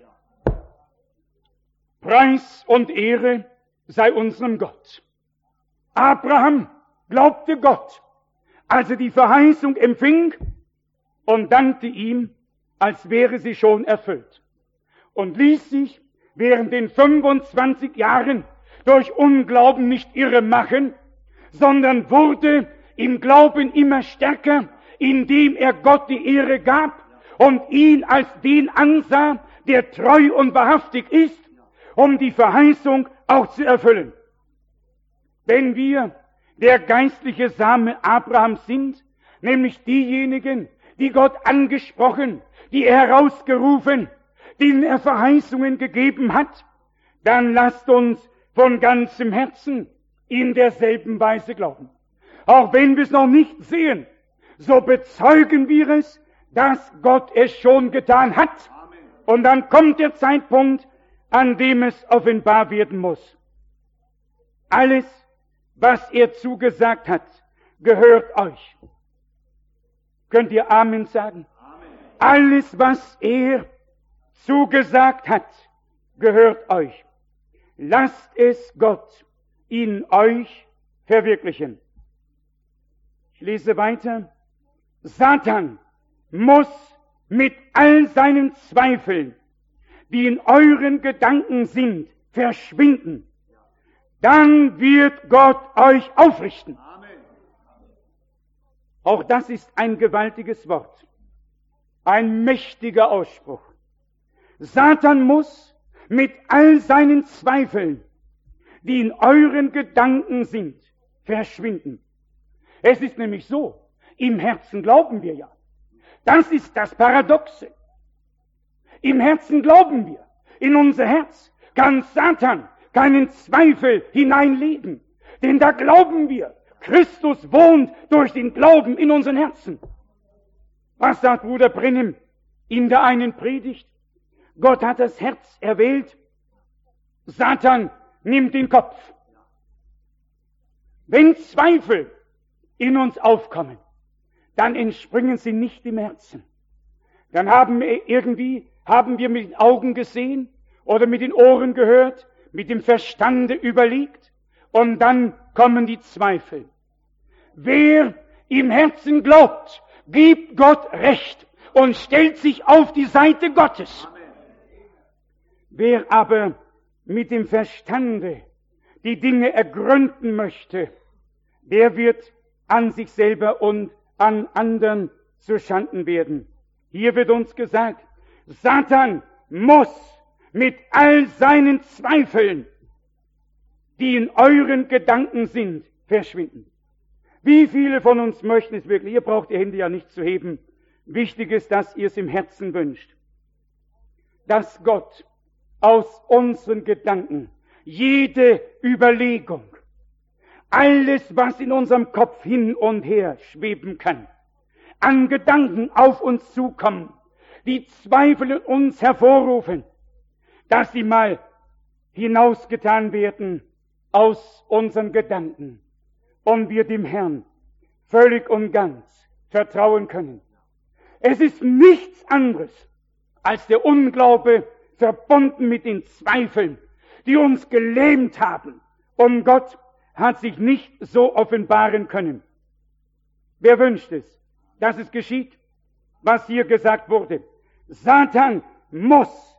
Speaker 2: Preis und Ehre sei unserem Gott. Abraham glaubte Gott, als er die Verheißung empfing, und dankte ihm, als wäre sie schon erfüllt. Und ließ sich während den fünfundzwanzig Jahren durch Unglauben nicht irre machen, sondern wurde im Glauben immer stärker, indem er Gott die Ehre gab und ihn als den ansah, der treu und wahrhaftig ist, um die Verheißung auch zu erfüllen. Wenn wir der geistliche Same Abrahams sind, nämlich diejenigen, die Gott angesprochen, die er herausgerufen, denen er Verheißungen gegeben hat, dann lasst uns von ganzem Herzen in derselben Weise glauben. Auch wenn wir es noch nicht sehen, so bezeugen wir es, dass Gott es schon getan hat. Und dann kommt der Zeitpunkt, an dem es offenbar werden muss. Alles, was er zugesagt hat, gehört euch. Könnt ihr Amen sagen? Amen. Alles, was er zugesagt hat, gehört euch. Lasst es Gott in euch verwirklichen. Ich lese weiter. Satan muss mit all seinen Zweifeln, die in euren Gedanken sind, verschwinden. Dann wird Gott euch aufrichten. Auch das ist ein gewaltiges Wort, ein mächtiger Ausspruch. Satan muss mit all seinen Zweifeln, die in euren Gedanken sind, verschwinden. Es ist nämlich so, im Herzen glauben wir ja. Das ist das Paradoxe. Im Herzen glauben wir. In unser Herz kann Satan keinen Zweifel hineinlegen. Denn da glauben wir, Christus wohnt durch den Glauben in unseren Herzen. Was sagt Bruder Brennim in der einen Predigt? Gott hat das Herz erwählt, Satan nimmt den Kopf. Wenn Zweifel in uns aufkommen, dann entspringen sie nicht im Herzen. Dann haben wir irgendwie, haben wir mit den Augen gesehen oder mit den Ohren gehört, mit dem Verstande überlegt und dann kommen die Zweifel. Wer im Herzen glaubt, gibt Gott Recht und stellt sich auf die Seite Gottes. Amen. Wer aber mit dem Verstande die Dinge ergründen möchte, der wird an sich selber und an anderen zu Schanden werden. Hier wird uns gesagt, Satan muss mit all seinen Zweifeln, die in euren Gedanken sind, verschwinden. Wie viele von uns möchten es wirklich? Ihr braucht die Hände ja nicht zu heben. Wichtig ist, dass ihr es im Herzen wünscht. Dass Gott aus unseren Gedanken jede Überlegung, alles, was in unserem Kopf hin und her schweben kann, an Gedanken auf uns zukommen, die Zweifel in uns hervorrufen, dass sie mal hinausgetan werden aus unseren Gedanken und wir dem Herrn völlig und ganz vertrauen können. Es ist nichts anderes als der Unglaube verbunden mit den Zweifeln, die uns gelähmt haben, und Gott hat sich nicht so offenbaren können. Wer wünscht es, dass es geschieht, was hier gesagt wurde? Satan muss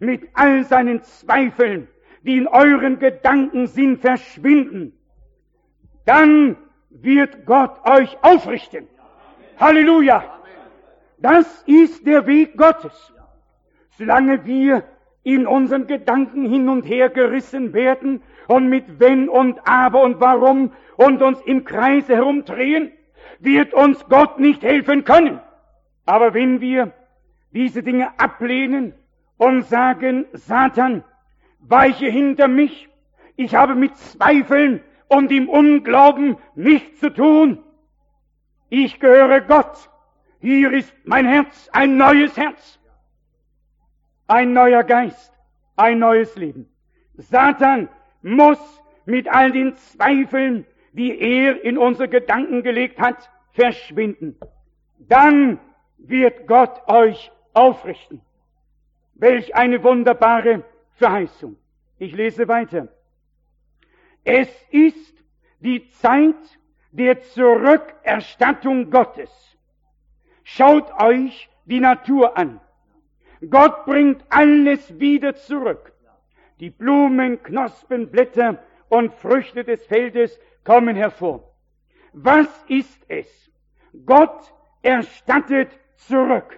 Speaker 2: mit all seinen Zweifeln, die in euren Gedanken sind, verschwinden, dann wird Gott euch aufrichten. Halleluja! Das ist der Weg Gottes. Solange wir in unseren Gedanken hin und her gerissen werden und mit wenn und aber und warum und uns im Kreis herumdrehen, wird uns Gott nicht helfen können. Aber wenn wir diese Dinge ablehnen und sagen, Satan, weiche hinter mich, ich habe mit Zweifeln und im Unglauben nichts zu tun, ich gehöre Gott, hier ist mein Herz, ein neues Herz, ein neuer Geist, ein neues Leben. Satan muss mit all den Zweifeln, die er in unsere Gedanken gelegt hat, verschwinden. Dann wird Gott euch aufrichten. Welch eine wunderbare Verheißung. Ich lese weiter. Es ist die Zeit der Zurückerstattung Gottes. Schaut euch die Natur an. Gott bringt alles wieder zurück. Die Blumen, Knospen, Blätter und Früchte des Feldes kommen hervor. Was ist es? Gott erstattet zurück.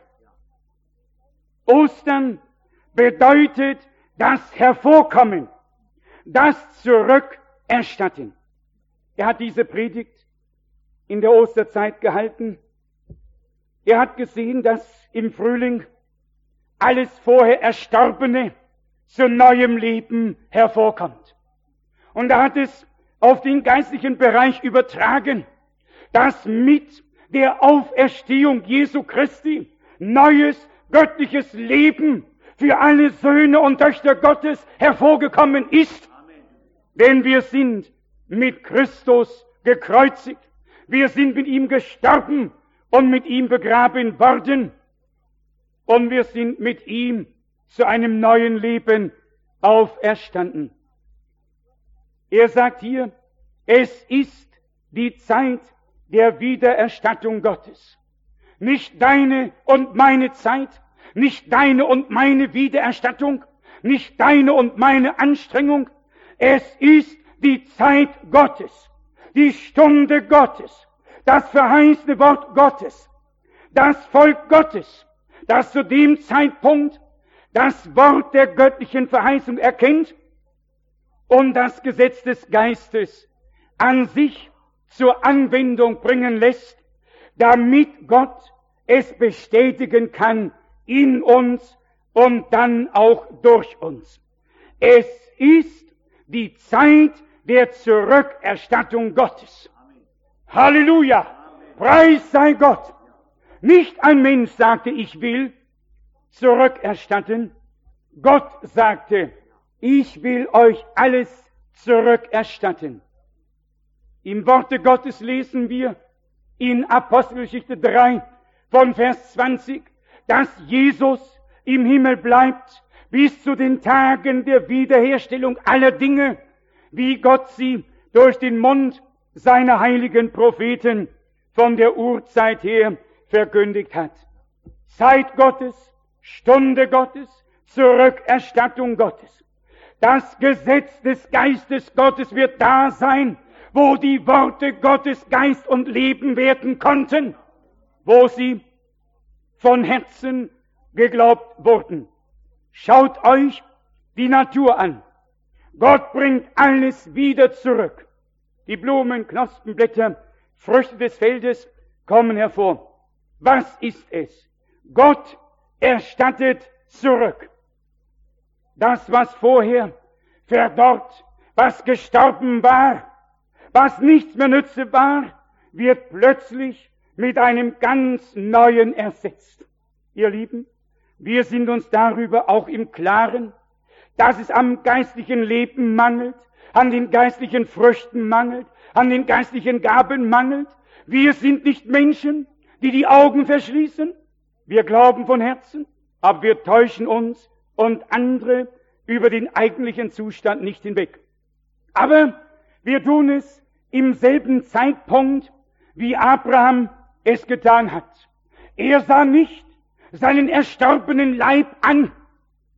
Speaker 2: Ostern bedeutet das Hervorkommen, das Zurückerstatten. Er hat diese Predigt in der Osterzeit gehalten. Er hat gesehen, dass im Frühling alles vorher Erstorbene zu neuem Leben hervorkommt. Und er hat es auf den geistlichen Bereich übertragen, dass mit der Auferstehung Jesu Christi neues göttliches Leben für alle Söhne und Töchter Gottes hervorgekommen ist. Amen. Denn wir sind mit Christus gekreuzigt. Wir sind mit ihm gestorben und mit ihm begraben worden. Und wir sind mit ihm zu einem neuen Leben auferstanden. Er sagt hier, es ist die Zeit der Wiedererstattung Gottes. Nicht deine und meine Zeit, nicht deine und meine Wiedererstattung, nicht deine und meine Anstrengung. Es ist die Zeit Gottes, die Stunde Gottes, das verheißene Wort Gottes, das Volk Gottes, das zu dem Zeitpunkt das Wort der göttlichen Verheißung erkennt und das Gesetz des Geistes an sich zur Anwendung bringen lässt, damit Gott es bestätigen kann in uns und dann auch durch uns. Es ist die Zeit der Zurückerstattung Gottes. Halleluja! Preis sei Gott! Nicht ein Mensch sagte, ich will zurückerstatten. Gott sagte, ich will euch alles zurückerstatten. Im Worte Gottes lesen wir in Apostelgeschichte drei von Vers zwanzig, dass Jesus im Himmel bleibt bis zu den Tagen der Wiederherstellung aller Dinge, wie Gott sie durch den Mund seiner heiligen Propheten von der Urzeit her verkündigt hat. Zeit Gottes, Stunde Gottes, Zurückerstattung Gottes. Das Gesetz des Geistes Gottes wird da sein, wo die Worte Gottes Geist und Leben werden konnten, wo sie von Herzen geglaubt wurden. Schaut euch die Natur an. Gott bringt alles wieder zurück. Die Blumen, Knospen, Blätter, Früchte des Feldes kommen hervor. Was ist es? Gott erstattet zurück. Das, was vorher verdorrt, was gestorben war, was nichts mehr nütze war, wird plötzlich mit einem ganz Neuen ersetzt. Ihr Lieben, wir sind uns darüber auch im Klaren, dass es am geistlichen Leben mangelt, an den geistlichen Früchten mangelt, an den geistlichen Gaben mangelt. Wir sind nicht Menschen, die die Augen verschließen. Wir glauben von Herzen, aber wir täuschen uns und andere über den eigentlichen Zustand nicht hinweg. Aber wir tun es im selben Zeitpunkt, wie Abraham es getan hat. Er sah nicht seinen erstorbenen Leib an.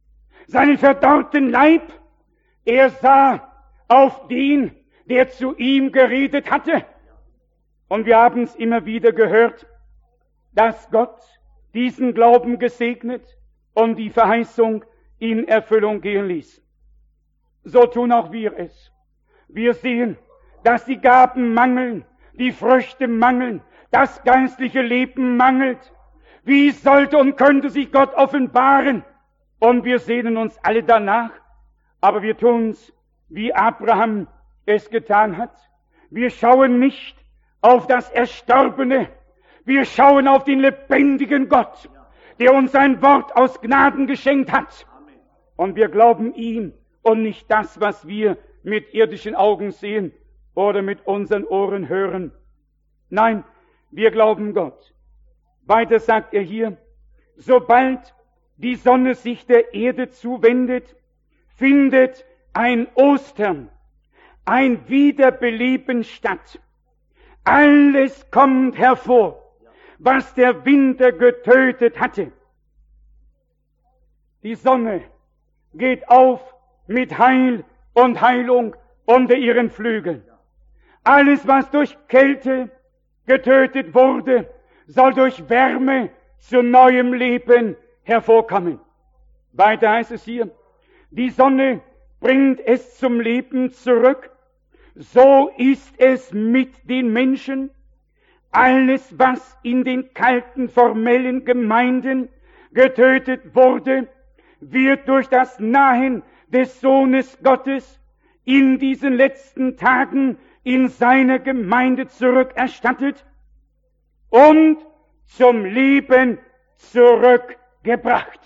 Speaker 2: seinen verdorrten Leib. Er sah auf den, der zu ihm geredet hatte. Und wir haben es immer wieder gehört, dass Gott diesen Glauben gesegnet und die Verheißung in Erfüllung gehen ließ. So tun auch wir es. Wir sehen, dass die Gaben mangeln, die Früchte mangeln, das geistliche Leben mangelt. Wie sollte und könnte sich Gott offenbaren? Und wir sehnen uns alle danach, aber wir tun's, wie Abraham es getan hat. Wir schauen nicht auf das Erstorbene, wir schauen auf den lebendigen Gott, der uns sein Wort aus Gnaden geschenkt hat. Und wir glauben ihm und nicht das, was wir mit irdischen Augen sehen oder mit unseren Ohren hören. Nein, wir glauben Gott. Weiter sagt er hier, sobald die Sonne sich der Erde zuwendet, findet ein Ostern, ein Wiederbeleben statt. Alles kommt hervor, was der Winter getötet hatte. Die Sonne geht auf mit Heil und Heilung unter ihren Flügeln. Alles, was durch Kälte getötet wurde, soll durch Wärme zu neuem Leben hervorkommen. Weiter heißt es hier, die Sonne bringt es zum Leben zurück. So ist es mit den Menschen. Alles, was in den kalten, formellen Gemeinden getötet wurde, wird durch das Nahen des Sohnes Gottes in diesen letzten Tagen in seiner Gemeinde zurückerstattet und zum Leben zurückgebracht.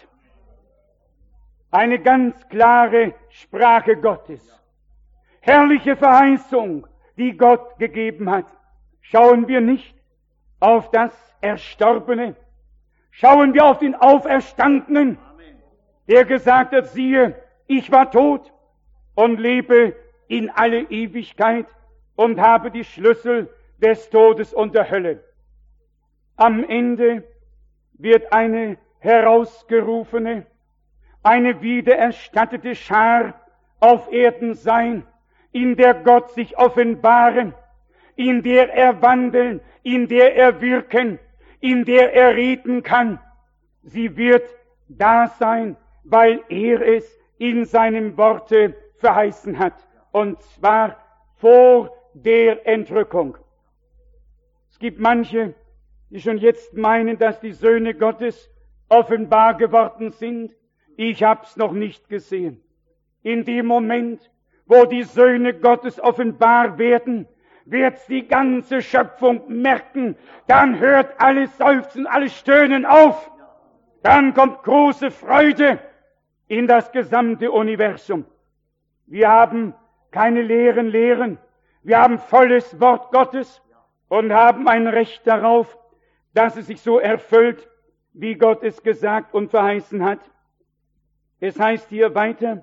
Speaker 2: Eine ganz klare Sprache Gottes. Herrliche Verheißung, die Gott gegeben hat. Schauen wir nicht auf das Erstorbene, schauen wir auf den Auferstandenen, der gesagt hat, siehe, ich war tot und lebe in alle Ewigkeit und habe die Schlüssel des Todes und der Hölle. Am Ende wird eine herausgerufene, eine wiedererstattete Schar auf Erden sein, in der Gott sich offenbaren, in der er wandeln, in der er wirken, in der er reden kann. Sie wird da sein, weil er es in seinem Worte verheißen hat, und zwar vor der Entrückung. Es gibt manche, die schon jetzt meinen, dass die Söhne Gottes offenbar geworden sind. Ich hab's noch nicht gesehen. In dem Moment, wo die Söhne Gottes offenbar werden, wird die ganze Schöpfung merken, dann hört alles Seufzen, alles Stöhnen auf. Dann kommt große Freude in das gesamte Universum. Wir haben keine leeren Lehren, wir haben volles Wort Gottes und haben ein Recht darauf, dass es sich so erfüllt, wie Gott es gesagt und verheißen hat. Es heißt hier weiter,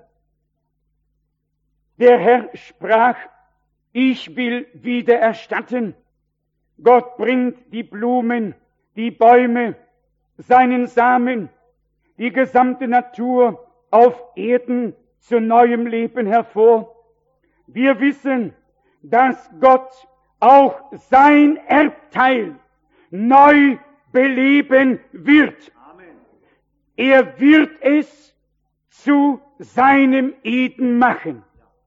Speaker 2: der Herr sprach, ich will wieder erstatten. Gott bringt die Blumen, die Bäume, seinen Samen, die gesamte Natur auf Erden zu neuem Leben hervor. Wir wissen, dass Gott auch sein Erbteil neu beleben wird. Er wird es zu seinem Eden machen.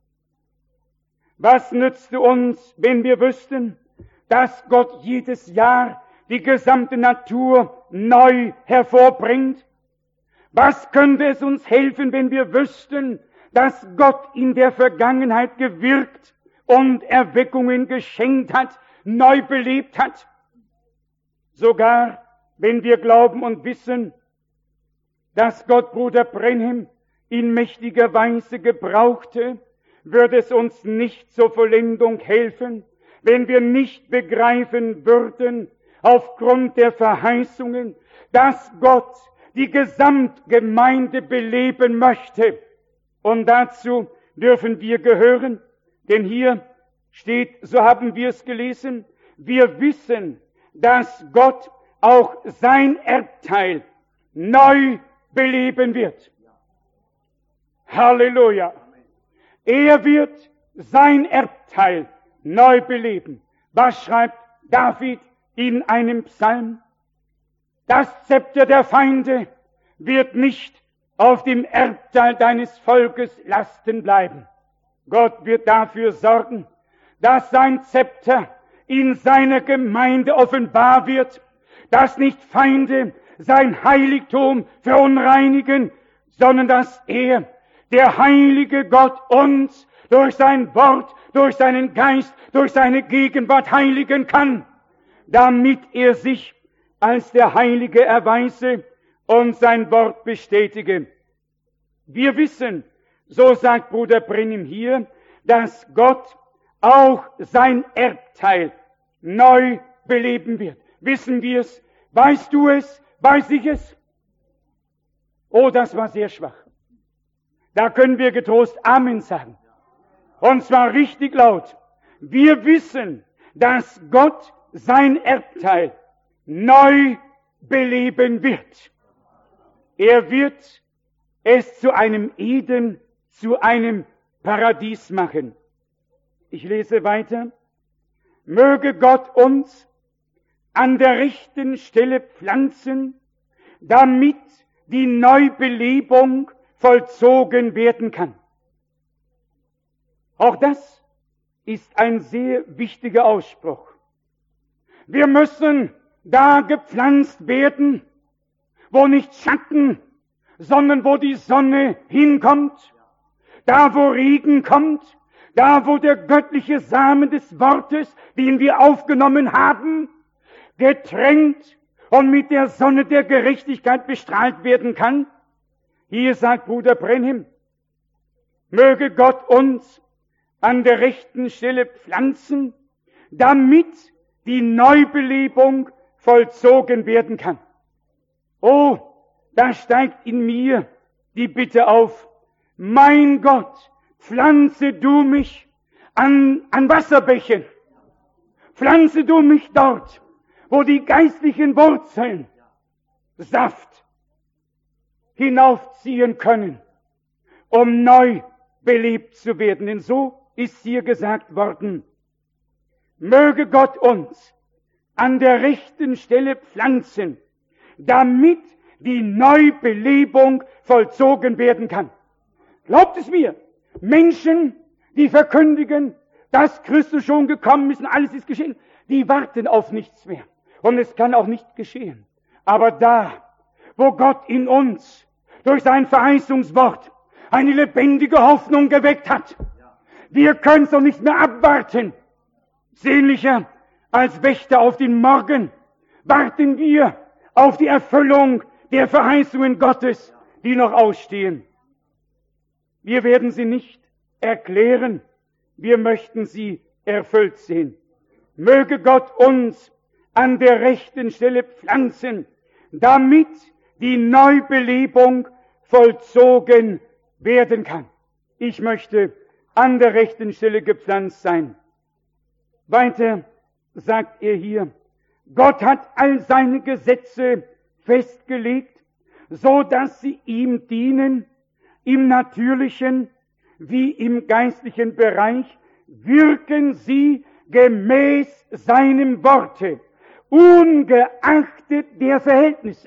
Speaker 2: Was nützte uns, wenn wir wüssten, dass Gott jedes Jahr die gesamte Natur neu hervorbringt? Was könnte es uns helfen, wenn wir wüssten, dass Gott in der Vergangenheit gewirkt und Erweckungen geschenkt hat, neu belebt hat? Sogar wenn wir glauben und wissen, dass Gott Bruder Brenhem in mächtiger Weise gebrauchte, würde es uns nicht zur Vollendung helfen, wenn wir nicht begreifen würden, aufgrund der Verheißungen, dass Gott die Gesamtgemeinde beleben möchte. Und dazu dürfen wir gehören, denn hier steht, so haben wir es gelesen, wir wissen, dass Gott auch sein Erbteil neu beleben wird. Halleluja. Er wird sein Erbteil neu beleben. Was schreibt David in einem Psalm? Das Zepter der Feinde wird nicht auf dem Erbteil deines Volkes lasten bleiben. Gott wird dafür sorgen, dass sein Zepter in seiner Gemeinde offenbar wird, dass nicht Feinde sein Heiligtum verunreinigen, sondern dass er, der heilige Gott, uns durch sein Wort, durch seinen Geist, durch seine Gegenwart heiligen kann, damit er sich als der Heilige erweise und sein Wort bestätige. Wir wissen, so sagt Bruder Brennim hier, dass Gott auch sein Erbteil neu beleben wird. Wissen wir es? Weißt du es? Weiß ich es? Oh, das war sehr schwach. Da können wir getrost Amen sagen. Und zwar richtig laut. Wir wissen, dass Gott sein Erbteil neu beleben wird. Er wird es zu einem Eden, zu einem Paradies machen. Ich lese weiter. Möge Gott uns an der rechten Stelle pflanzen, damit die Neubelebung vollzogen werden kann. Auch das ist ein sehr wichtiger Ausspruch. Wir müssen da gepflanzt werden, wo nicht Schatten, sondern wo die Sonne hinkommt, da wo Regen kommt, da wo der göttliche Samen des Wortes, den wir aufgenommen haben, getränkt und mit der Sonne der Gerechtigkeit bestrahlt werden kann. Hier sagt Bruder Brennim, möge Gott uns an der rechten Stelle pflanzen, damit die Neubelebung vollzogen werden kann. Oh, da steigt in mir die Bitte auf, mein Gott, pflanze du mich an, an Wasserbächen, pflanze du mich dort, wo die geistlichen Wurzeln Saft hinaufziehen können, um neu belebt zu werden. Denn so ist hier gesagt worden, möge Gott uns an der rechten Stelle pflanzen, damit die Neubelebung vollzogen werden kann. Glaubt es mir, Menschen, die verkündigen, dass Christus schon gekommen ist und alles ist geschehen, die warten auf nichts mehr. Und es kann auch nicht geschehen. Aber da, wo Gott in uns durch sein Verheißungswort eine lebendige Hoffnung geweckt hat, wir können es doch nicht mehr abwarten. Sehnlicher als Wächter auf den Morgen warten wir auf die Erfüllung der Verheißungen Gottes, die noch ausstehen. Wir werden sie nicht erklären, wir möchten sie erfüllt sehen. Möge Gott uns an der rechten Stelle pflanzen, damit die Neubelebung vollzogen werden kann. Ich möchte an der rechten Stelle gepflanzt sein. Weiter sagt er hier, Gott hat all seine Gesetze festgelegt, so dass sie ihm dienen, im natürlichen wie im geistlichen Bereich, wirken sie gemäß seinem Worte, ungeachtet der Verhältnisse.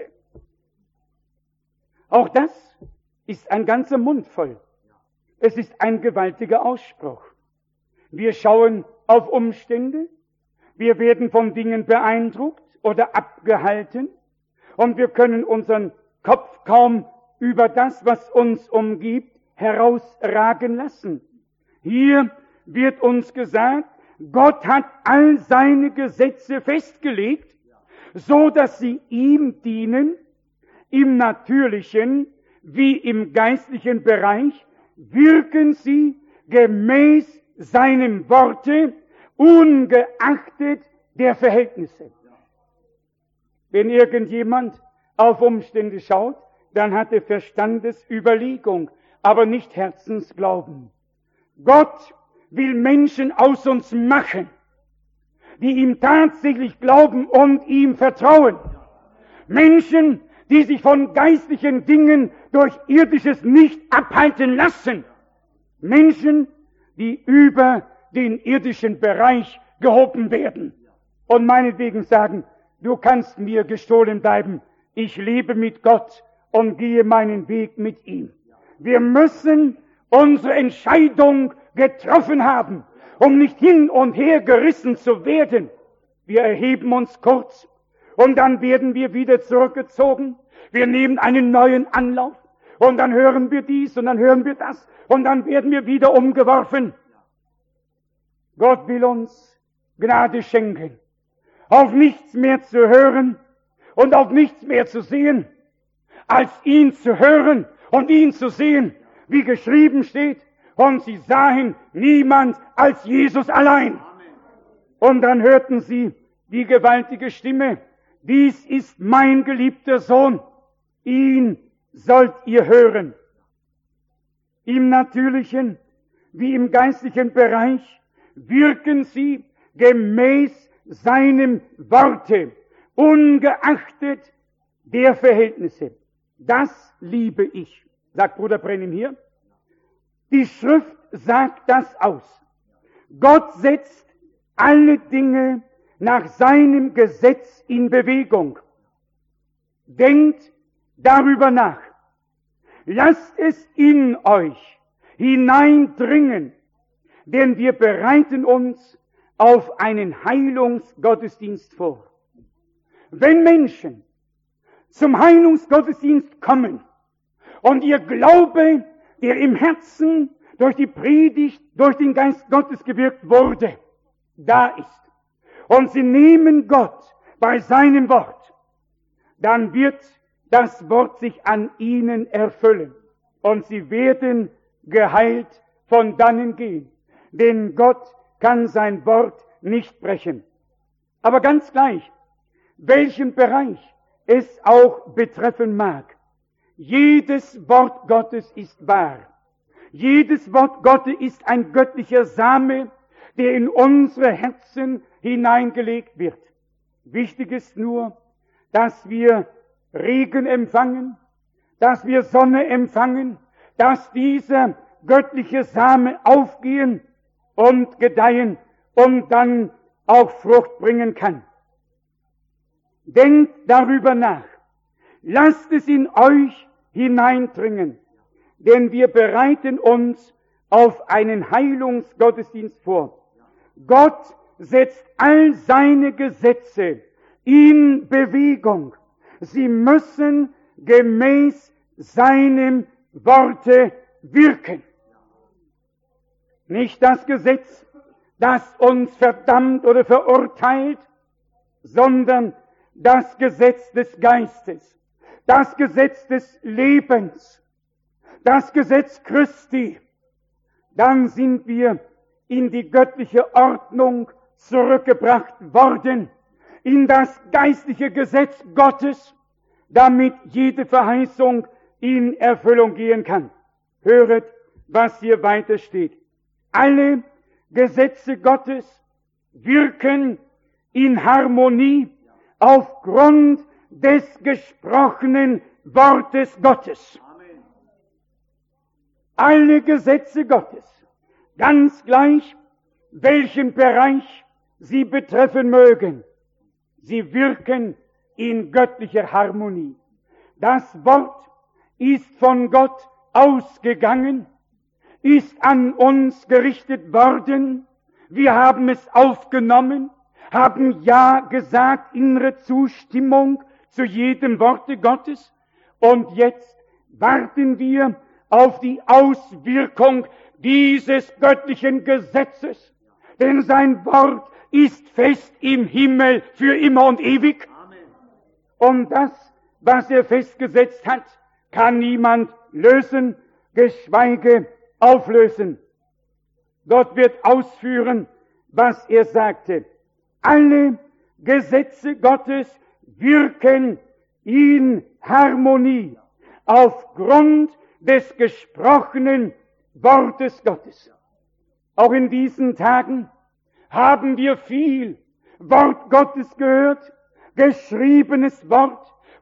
Speaker 2: Auch das ist ein ganzer Mund voll. Es ist ein gewaltiger Ausspruch. Wir schauen auf Umstände, wir werden von Dingen beeindruckt oder abgehalten und wir können unseren Kopf kaum über das, was uns umgibt, herausragen lassen. Hier wird uns gesagt, Gott hat all seine Gesetze festgelegt, so dass sie ihm dienen, im natürlichen wie im geistlichen Bereich, wirken sie gemäß seinem Worte, ungeachtet der Verhältnisse. Wenn irgendjemand auf Umstände schaut, dann hat er Verstandesüberlegung, aber nicht Herzensglauben. Gott will Menschen aus uns machen, die ihm tatsächlich glauben und ihm vertrauen. Menschen, die sich von geistlichen Dingen durch Irdisches nicht abhalten lassen. Menschen, die über den irdischen Bereich gehoben werden und meinetwegen sagen, du kannst mir gestohlen bleiben, ich lebe mit Gott und gehe meinen Weg mit ihm. Wir müssen unsere Entscheidung getroffen haben, um nicht hin und her gerissen zu werden. Wir erheben uns kurz und dann werden wir wieder zurückgezogen. Wir nehmen einen neuen Anlauf und dann hören wir dies und dann hören wir das und dann werden wir wieder umgeworfen. Gott will uns Gnade schenken, auf nichts mehr zu hören und auf nichts mehr zu sehen, als ihn zu hören und ihn zu sehen, wie geschrieben steht, und sie sahen niemand als Jesus allein. Und dann hörten sie die gewaltige Stimme, dies ist mein geliebter Sohn, ihn sollt ihr hören. Im natürlichen wie im geistlichen Bereich wirken sie gemäß seinem Worte, ungeachtet der Verhältnisse. Das liebe ich, sagt Bruder Brennim hier. Die Schrift sagt das aus. Gott setzt alle Dinge nach seinem Gesetz in Bewegung. Denkt darüber nach. Lasst es in euch hineindringen, denn wir bereiten uns auf einen Heilungsgottesdienst vor. Wenn Menschen zum Heilungsgottesdienst kommen und ihr Glaube, der im Herzen durch die Predigt, durch den Geist Gottes gewirkt wurde, da ist, und sie nehmen Gott bei seinem Wort, dann wird das Wort sich an ihnen erfüllen und sie werden geheilt von dannen gehen. Denn Gott kann sein Wort nicht brechen. Aber ganz gleich, welchen Bereich es auch betreffen mag, jedes Wort Gottes ist wahr. Jedes Wort Gottes ist ein göttlicher Same, der in unsere Herzen hineingelegt wird. Wichtig ist nur, dass wir Regen empfangen, dass wir Sonne empfangen, dass dieser göttliche Same aufgehen und gedeihen und dann auch Frucht bringen kann. Denkt darüber nach. Lasst es in euch hineindringen, denn wir bereiten uns auf einen Heilungsgottesdienst vor. Gott setzt all seine Gesetze in Bewegung. Sie müssen gemäß seinem Worte wirken. Nicht das Gesetz, das uns verdammt oder verurteilt, sondern das Gesetz des Geistes, das Gesetz des Lebens, das Gesetz Christi. Dann sind wir in die göttliche Ordnung zurückgebracht worden, in das geistliche Gesetz Gottes, damit jede Verheißung in Erfüllung gehen kann. Höret, was hier weiter steht. Alle Gesetze Gottes wirken in Harmonie aufgrund des gesprochenen Wortes Gottes. Alle Gesetze Gottes, ganz gleich, welchen Bereich sie betreffen mögen, sie wirken in göttlicher Harmonie. Das Wort ist von Gott ausgegangen, ist an uns gerichtet worden, wir haben es aufgenommen, haben Ja gesagt, innere Zustimmung zu jedem Worte Gottes, und jetzt warten wir auf die Auswirkung dieses göttlichen Gesetzes, denn sein Wort ist fest im Himmel für immer und ewig. Und das, was er festgesetzt hat, kann niemand lösen, geschweige auflösen. Gott wird ausführen, was er sagte. Alle Gesetze Gottes wirken in Harmonie aufgrund des gesprochenen Wortes Gottes. Auch in diesen Tagen haben wir viel Wort Gottes gehört, geschriebenes Wort,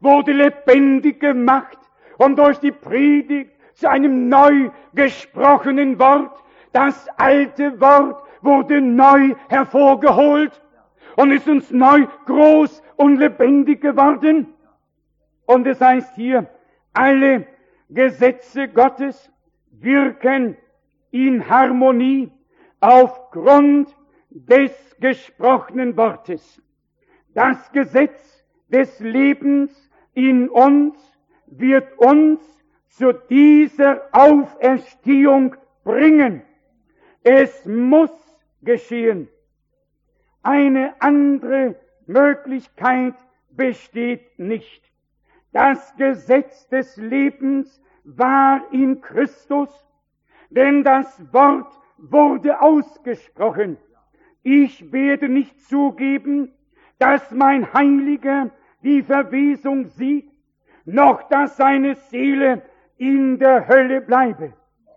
Speaker 2: wurde lebendig gemacht und durch die Predigt zu einem neu gesprochenen Wort. Das alte Wort wurde neu hervorgeholt und ist uns neu groß und lebendig geworden. Und es heißt hier, alle Gesetze Gottes wirken in Harmonie aufgrund des gesprochenen Wortes. Das Gesetz des Lebens in uns wird uns zu dieser Auferstehung bringen. Es muss geschehen. Eine andere Möglichkeit besteht nicht. Das Gesetz des Lebens war in Christus, denn das Wort wurde ausgesprochen. Ich werde nicht zugeben, dass mein Heiliger die Verwesung sieht, noch dass seine Seele in der Hölle bleibe.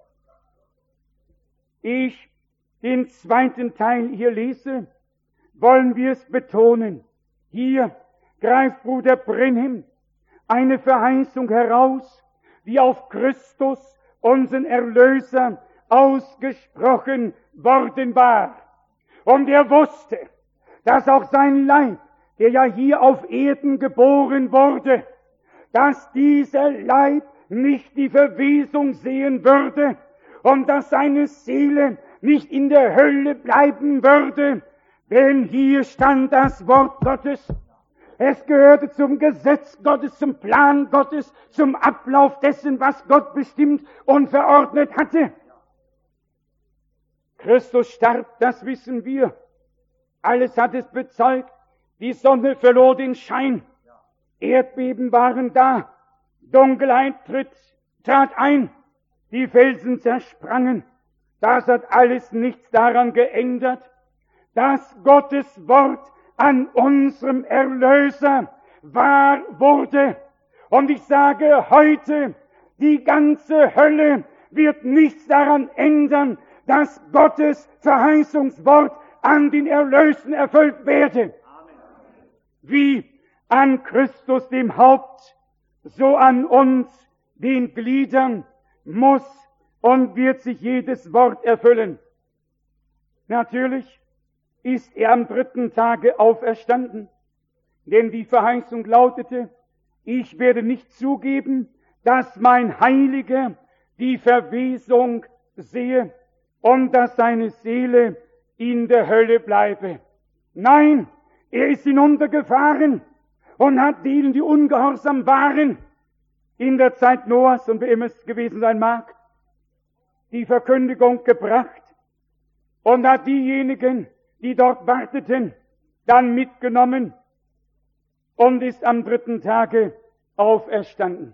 Speaker 2: Ich den zweiten Teil hier lese, wollen wir es betonen. Hier greift Bruder Brenhem eine Verheißung heraus, die auf Christus, unseren Erlöser, ausgesprochen worden war. Und er wusste, dass auch sein Leib, der ja hier auf Erden geboren wurde, dass dieser Leib nicht die Verwesung sehen würde und dass seine Seele nicht in der Hölle bleiben würde, denn hier stand das Wort Gottes. Es gehörte zum Gesetz Gottes, zum Plan Gottes, zum Ablauf dessen, was Gott bestimmt und verordnet hatte. Christus starb, das wissen wir. Alles hat es bezeugt. Die Sonne verlor den Schein. Erdbeben waren da. Dunkelheit tritt, trat ein. Die Felsen zersprangen. Das hat alles nichts daran geändert, dass Gottes Wort an unserem Erlöser wahr wurde. Und ich sage heute, die ganze Hölle wird nichts daran ändern, dass Gottes Verheißungswort an den Erlösten erfüllt werde. Wie an Christus dem Haupt, so an uns, den Gliedern, muss und wird sich jedes Wort erfüllen. Natürlich ist er am dritten Tage auferstanden, denn die Verheißung lautete, ich werde nicht zugeben, dass mein Heiliger die Verwesung sehe und dass seine Seele in der Hölle bleibe. Nein, er ist hinuntergefahren und hat denen, die ungehorsam waren, in der Zeit Noahs und wer immer es gewesen sein mag, die Verkündigung gebracht und hat diejenigen, die dort warteten, dann mitgenommen und ist am dritten Tage auferstanden.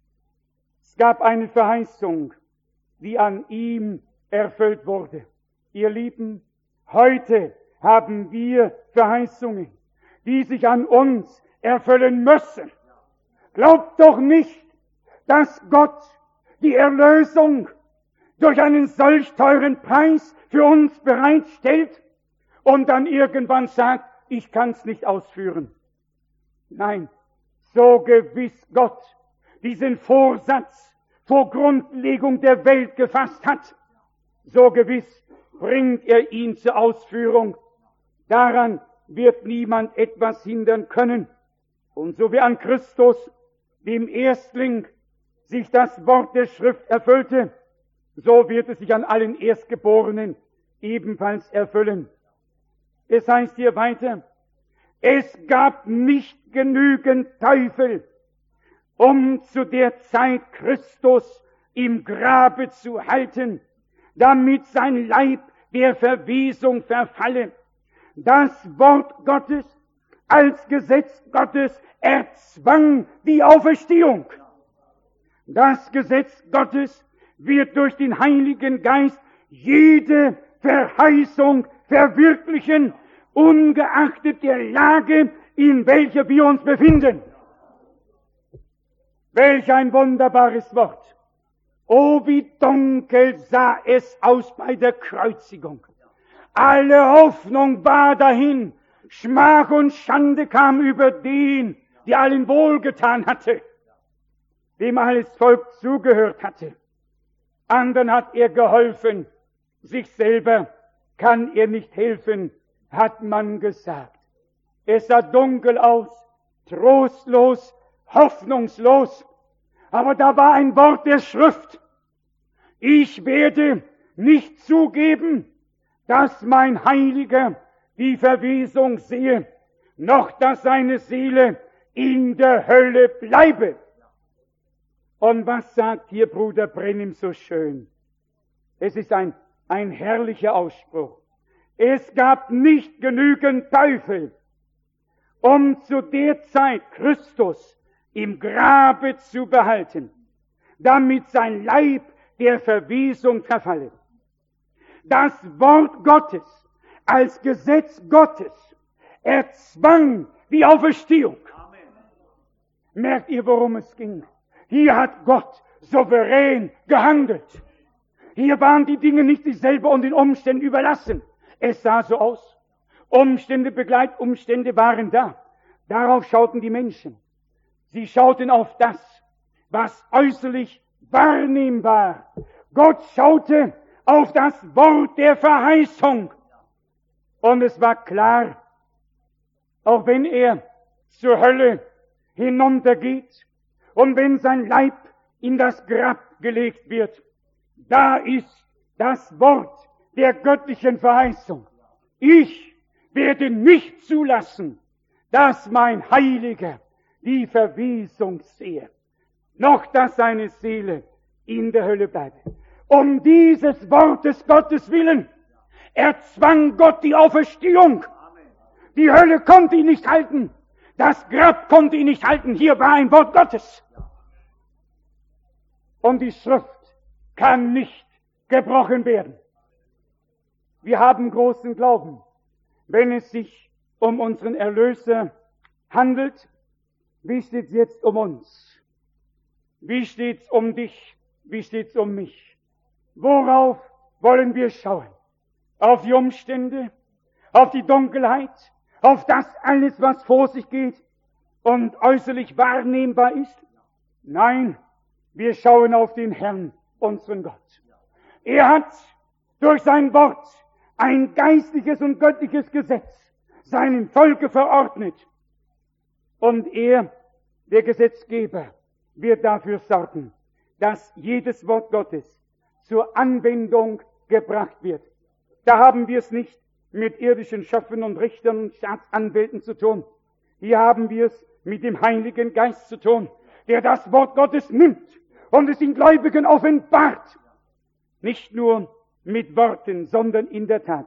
Speaker 2: Es gab eine Verheißung, die an ihm erfüllt wurde. Ihr Lieben, heute haben wir Verheißungen, die sich an uns erfüllen müssen. Glaubt doch nicht, dass Gott die Erlösung durch einen solch teuren Preis für uns bereitstellt und dann irgendwann sagt, ich kann es nicht ausführen. Nein, so gewiss Gott diesen Vorsatz vor Grundlegung der Welt gefasst hat, so gewiss bringt er ihn zur Ausführung. Daran wird niemand etwas hindern können. Und so wie an Christus, dem Erstling, sich das Wort der Schrift erfüllte, so wird es sich an allen Erstgeborenen ebenfalls erfüllen. Es heißt hier weiter, es gab nicht genügend Teufel, um zu der Zeit Christus im Grabe zu halten, damit sein Leib der Verwesung verfalle. Das Wort Gottes als Gesetz Gottes erzwang die Auferstehung. Das Gesetz Gottes wird durch den Heiligen Geist jede Verheißung verwirklichen, ungeachtet der Lage, in welcher wir uns befinden. Welch ein wunderbares Wort! Oh, wie dunkel sah es aus bei der Kreuzigung. Alle Hoffnung war dahin. Schmach und Schande kam über den, die allen wohlgetan hatte, dem alles Volk zugehört hatte. Anderen hat er geholfen, sich selber kann er nicht helfen, hat man gesagt. Es sah dunkel aus, trostlos, hoffnungslos, aber da war ein Wort der Schrift. Ich werde nicht zugeben, dass mein Heiliger die Verwesung sehe, noch dass seine Seele in der Hölle bleibe. Und was sagt hier Bruder Brennim so schön? Es ist ein, ein herrlicher Ausspruch. Es gab nicht genügend Teufel, um zu der Zeit Christus im Grabe zu behalten, damit sein Leib der Verwesung verfalle. Das Wort Gottes als Gesetz Gottes erzwang die Auferstehung. Amen. Merkt ihr, worum es ging? Hier hat Gott souverän gehandelt. Hier waren die Dinge nicht sich selber und den Umständen überlassen. Es sah so aus. Umstände, Begleitumstände waren da. Darauf schauten die Menschen. Sie schauten auf das, was äußerlich wahrnehmbar. Gott schaute auf das Wort der Verheißung. Und es war klar, auch wenn er zur Hölle hinuntergeht und wenn sein Leib in das Grab gelegt wird, da ist das Wort der göttlichen Verheißung. Ich werde nicht zulassen, dass mein Heiliger die Verwesung sehe, noch dass seine Seele in der Hölle bleibe. Um dieses Wortes Gottes willen erzwang Gott die Auferstehung. Die Hölle konnte ihn nicht halten. Das Grab konnte ihn nicht halten. Hier war ein Wort Gottes. Und die Schrift kann nicht gebrochen werden. Wir haben großen Glauben, wenn es sich um unseren Erlöser handelt. Wie steht's jetzt um uns? Wie steht's um dich? Wie steht's um mich? Worauf wollen wir schauen? Auf die Umstände? Auf die Dunkelheit? Auf das alles, was vor sich geht und äußerlich wahrnehmbar ist? Nein, wir schauen auf den Herrn, unseren Gott. Er hat durch sein Wort ein geistliches und göttliches Gesetz seinem Volke verordnet. Und er, der Gesetzgeber, wird dafür sorgen, dass jedes Wort Gottes zur Anwendung gebracht wird. Da haben wir es nicht mit irdischen Schöpfern und Richtern und Staatsanwälten zu tun. Hier haben wir es mit dem Heiligen Geist zu tun, der das Wort Gottes nimmt und es den Gläubigen offenbart. Nicht nur mit Worten, sondern in der Tat.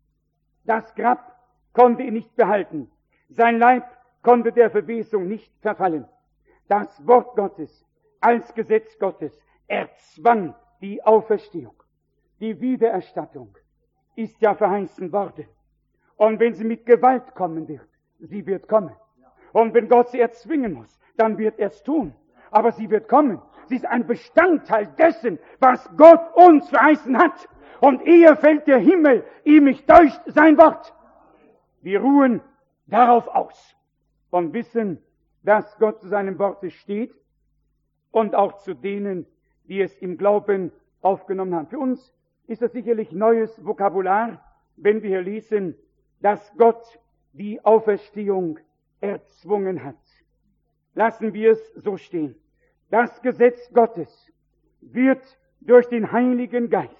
Speaker 2: Das Grab konnte ihn nicht behalten. Sein Leib konnte der Verwesung nicht verfallen. Das Wort Gottes als Gesetz Gottes erzwang die Auferstehung. Die Wiedererstattung ist ja verheißen worden. Und wenn sie mit Gewalt kommen wird, sie wird kommen. Und wenn Gott sie erzwingen muss, dann wird er es tun. Aber sie wird kommen. Sie ist ein Bestandteil dessen, was Gott uns verheißen hat. Und eher fällt der Himmel ihm nicht durch sein Wort. Wir ruhen darauf aus und wissen, dass Gott zu seinem Worte steht und auch zu denen, die es im Glauben aufgenommen haben. Für uns ist das sicherlich neues Vokabular, wenn wir hier lesen, dass Gott die Auferstehung erzwungen hat. Lassen wir es so stehen. Das Gesetz Gottes wird durch den Heiligen Geist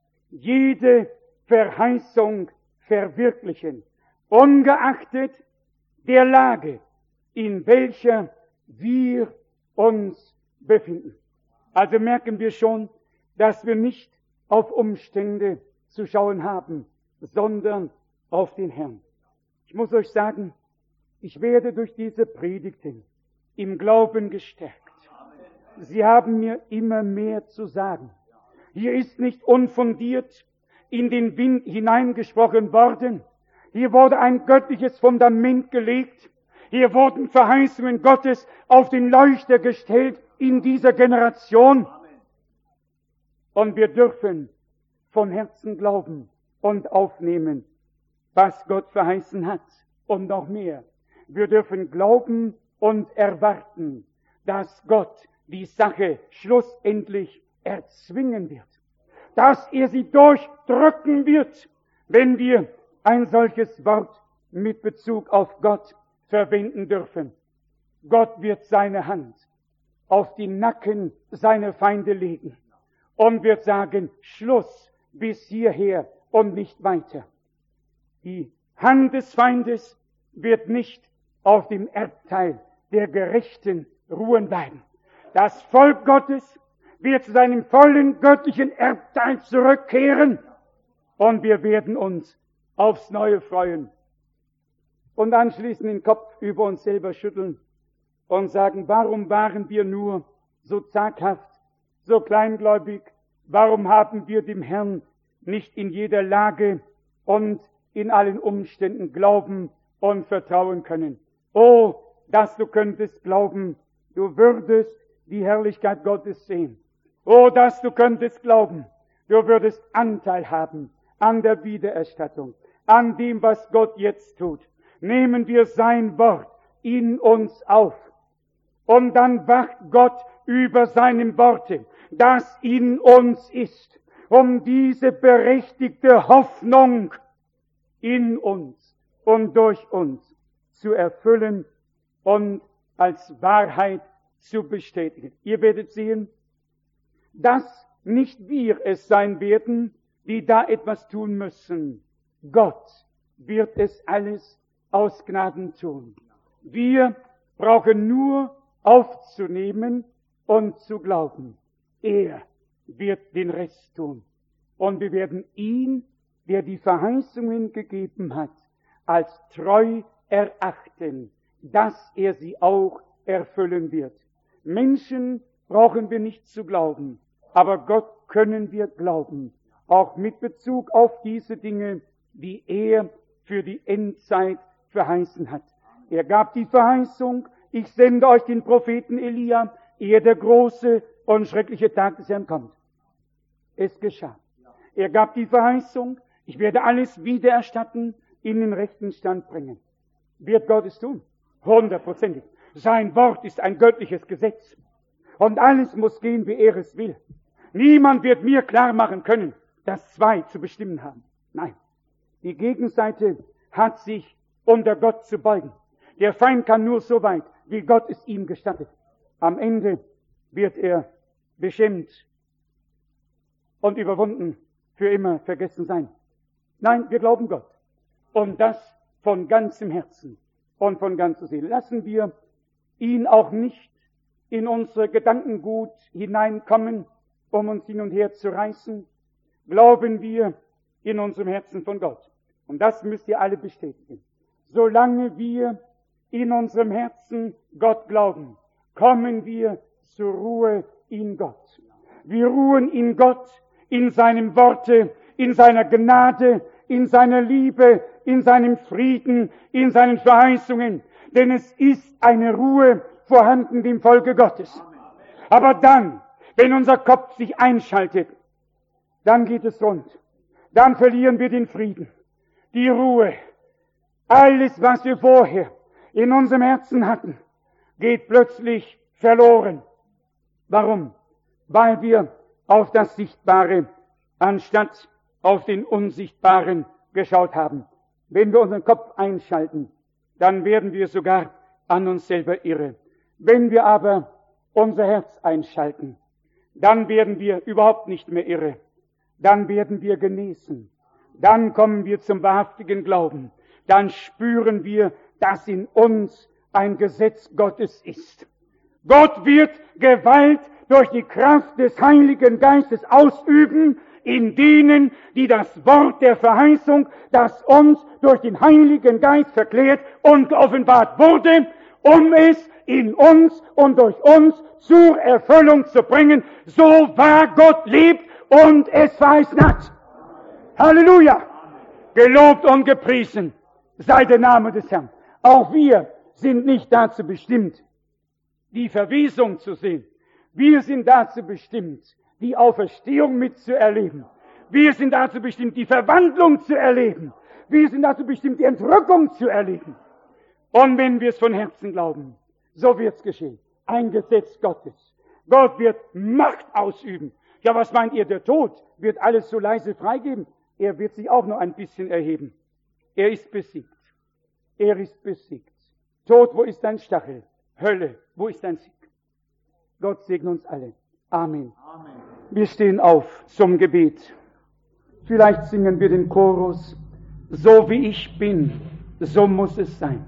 Speaker 2: jede Verheißung verwirklichen, ungeachtet der Lage, in welcher wir uns befinden. Also merken wir schon, dass wir nicht auf Umstände zu schauen haben, sondern auf den Herrn. Ich muss euch sagen, ich werde durch diese Predigten im Glauben gestärkt. Sie haben mir immer mehr zu sagen. Hier ist nicht unfundiert in den Wind hineingesprochen worden. Hier wurde ein göttliches Fundament gelegt. Hier wurden Verheißungen Gottes auf den Leuchter gestellt in dieser Generation. Und wir dürfen von Herzen glauben und aufnehmen, was Gott verheißen hat. Und noch mehr. Wir dürfen glauben und erwarten, dass Gott die Sache schlussendlich erzwingen wird, dass er sie durchdrücken wird, wenn wir ein solches Wort mit Bezug auf Gott verwenden dürfen. Gott wird seine Hand auf die Nacken seiner Feinde legen und wird sagen, Schluss bis hierher und nicht weiter. Die Hand des Feindes wird nicht auf dem Erbteil der Gerechten ruhen bleiben. Das Volk Gottes wird zu seinem vollen göttlichen Erbteil zurückkehren und wir werden uns aufs Neue freuen und anschließend den Kopf über uns selber schütteln und sagen, warum waren wir nur so zaghaft, so kleingläubig, warum haben wir dem Herrn nicht in jeder Lage und in allen Umständen glauben und vertrauen können. Oh, dass du könntest glauben, du würdest die Herrlichkeit Gottes sehen. Oh, dass du könntest glauben, du würdest Anteil haben an der Wiedererstattung, an dem, was Gott jetzt tut. Nehmen wir sein Wort in uns auf. Und dann wacht Gott über seinem Worte, das in uns ist, um diese berechtigte Hoffnung in uns und durch uns zu erfüllen und als Wahrheit zu bestätigen. Ihr werdet sehen, dass nicht wir es sein werden, die da etwas tun müssen. Gott wird es alles aus Gnaden tun. Wir brauchen nur aufzunehmen und zu glauben. Er wird den Rest tun. Und wir werden ihn, der die Verheißungen gegeben hat, als treu erachten, dass er sie auch erfüllen wird. Menschen brauchen wir nicht zu glauben, aber Gott können wir glauben, auch mit Bezug auf diese Dinge, die er für die Endzeit verheißen hat. Er gab die Verheißung, ich sende euch den Propheten Elia, ehe der große und schreckliche Tag des Herrn kommt. Es geschah. Er gab die Verheißung, ich werde alles wiedererstatten, in den rechten Stand bringen. Wird Gott es tun? Hundertprozentig. Sein Wort ist ein göttliches Gesetz. Und alles muss gehen, wie er es will. Niemand wird mir klar machen können, dass zwei zu bestimmen haben. Nein. Die Gegenseite hat sich unter Gott zu beugen. Der Feind kann nur so weit, wie Gott es ihm gestattet. Am Ende wird er beschämt und überwunden für immer vergessen sein. Nein, wir glauben Gott. Und das von ganzem Herzen und von ganzer Seele. Lassen wir ihn auch nicht in unsere Gedankengut hineinkommen, um uns hin und her zu reißen. Glauben wir in unserem Herzen von Gott. Und das müsst ihr alle bestätigen. Solange wir in unserem Herzen Gott glauben, kommen wir zur Ruhe in Gott. Wir ruhen in Gott, in seinem Worte, in seiner Gnade, in seiner Liebe, in seinem Frieden, in seinen Verheißungen. Denn es ist eine Ruhe vorhanden im Volke Gottes. Aber dann, wenn unser Kopf sich einschaltet, dann geht es rund. Dann verlieren wir den Frieden, die Ruhe. Alles, was wir vorher in unserem Herzen hatten, geht plötzlich verloren. Warum? Weil wir auf das Sichtbare anstatt auf den Unsichtbaren geschaut haben. Wenn wir unseren Kopf einschalten, dann werden wir sogar an uns selber irre. Wenn wir aber unser Herz einschalten, dann werden wir überhaupt nicht mehr irre. Dann werden wir genesen. Dann kommen wir zum wahrhaftigen Glauben. Dann spüren wir, dass in uns ein Gesetz Gottes ist. Gott wird Gewalt durch die Kraft des Heiligen Geistes ausüben in denen, die das Wort der Verheißung, das uns durch den Heiligen Geist verklärt und geoffenbart wurde, um es in uns und durch uns zur Erfüllung zu bringen, so wahr Gott lebt und es verheißen hat. Halleluja! Gelobt und gepriesen sei der Name des Herrn. Auch wir sind nicht dazu bestimmt, die Verwesung zu sehen. Wir sind dazu bestimmt, die Auferstehung mitzuerleben. Wir sind dazu bestimmt, die Verwandlung zu erleben. Wir sind dazu bestimmt, die Entrückung zu erleben. Und wenn wir es von Herzen glauben, So wird's geschehen. Ein Gesetz Gottes. Gott wird Macht ausüben. Ja, was meint ihr, der Tod wird alles so leise freigeben? Er wird sich auch noch ein bisschen erheben. Er ist besiegt. Er ist besiegt. Tod, wo ist dein Stachel? Hölle, wo ist dein Sieg? Gott segne uns alle. Amen. Amen. Wir stehen auf zum Gebet. Vielleicht singen wir den Chorus. So wie ich bin, so muss es sein.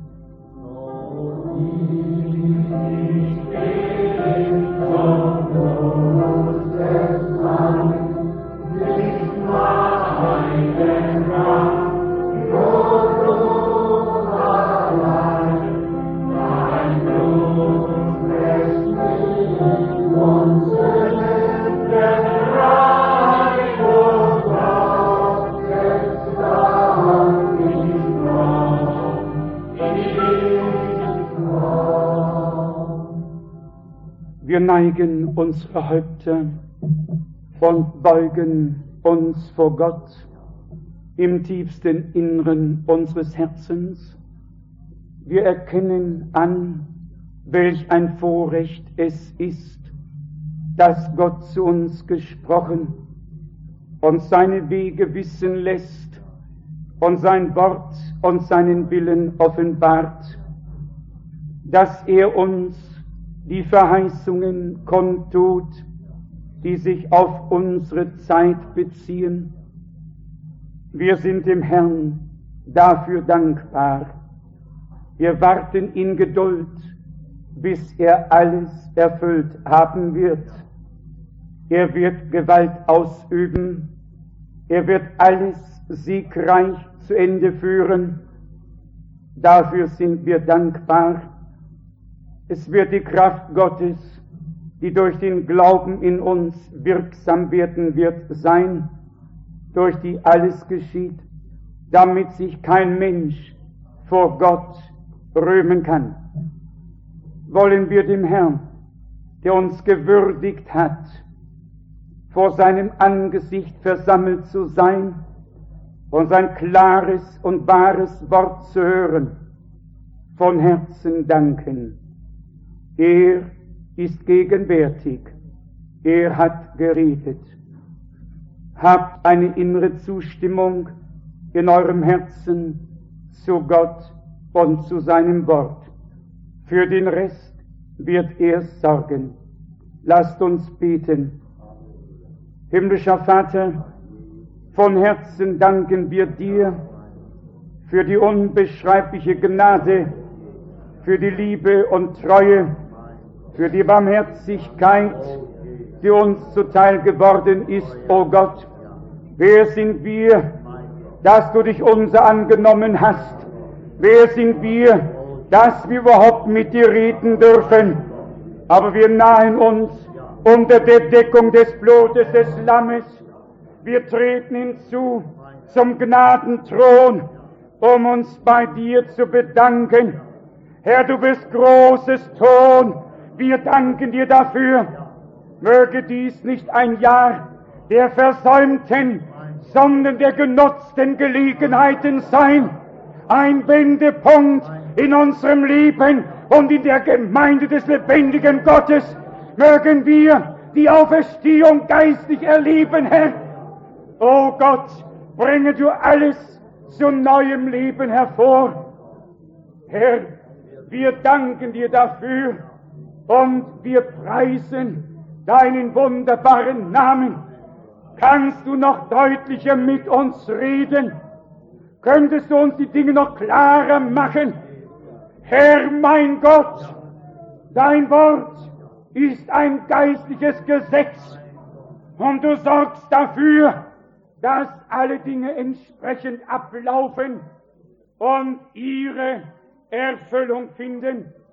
Speaker 2: Wir neigen unsere Häupter und beugen uns vor Gott im tiefsten Inneren unseres Herzens. Wir erkennen an, welch ein Vorrecht es ist, dass Gott zu uns gesprochen und seine Wege wissen lässt und sein Wort und seinen Willen offenbart, dass er uns die Verheißungen kundtut, die sich auf unsere Zeit beziehen. Wir sind dem Herrn dafür dankbar. Wir warten in Geduld, bis er alles erfüllt haben wird. Er wird Gewalt ausüben. Er wird alles siegreich zu Ende führen. Dafür sind wir dankbar. Es wird die Kraft Gottes, die durch den Glauben in uns wirksam werden wird, sein, durch die alles geschieht, damit sich kein Mensch vor Gott rühmen kann. Wollen wir dem Herrn, der uns gewürdigt hat, vor seinem Angesicht versammelt zu sein und sein klares und wahres Wort zu hören, von Herzen danken. Er ist gegenwärtig. Er hat geredet. Habt eine innere Zustimmung in eurem Herzen zu Gott und zu seinem Wort. Für den Rest wird er sorgen. Lasst uns beten. Himmlischer Vater, von Herzen danken wir dir für die unbeschreibliche Gnade, für die Liebe und Treue, für die Barmherzigkeit, die uns zuteil geworden ist, o Gott. Wer sind wir, dass du dich unser angenommen hast? Wer sind wir, dass wir überhaupt mit dir reden dürfen? Aber wir nahen uns unter der Deckung des Blutes des Lammes. Wir treten hinzu zum Gnadenthron, um uns bei dir zu bedanken. Herr, du bist Großes tun. Wir danken dir dafür. Möge dies nicht ein Jahr der versäumten, sondern der genutzten Gelegenheiten sein. Ein Wendepunkt in unserem Leben und in der Gemeinde des lebendigen Gottes. Mögen wir die Auferstehung geistlich erleben, Herr. O Gott, bringe du alles zu neuem Leben hervor. Herr, wir danken dir dafür und wir preisen deinen wunderbaren Namen. Kannst du noch deutlicher mit uns reden? Könntest du uns die Dinge noch klarer machen? Herr, mein Gott, dein Wort ist ein geistliches Gesetz und du sorgst dafür, dass alle Dinge entsprechend ablaufen und ihre Erfüllung finden.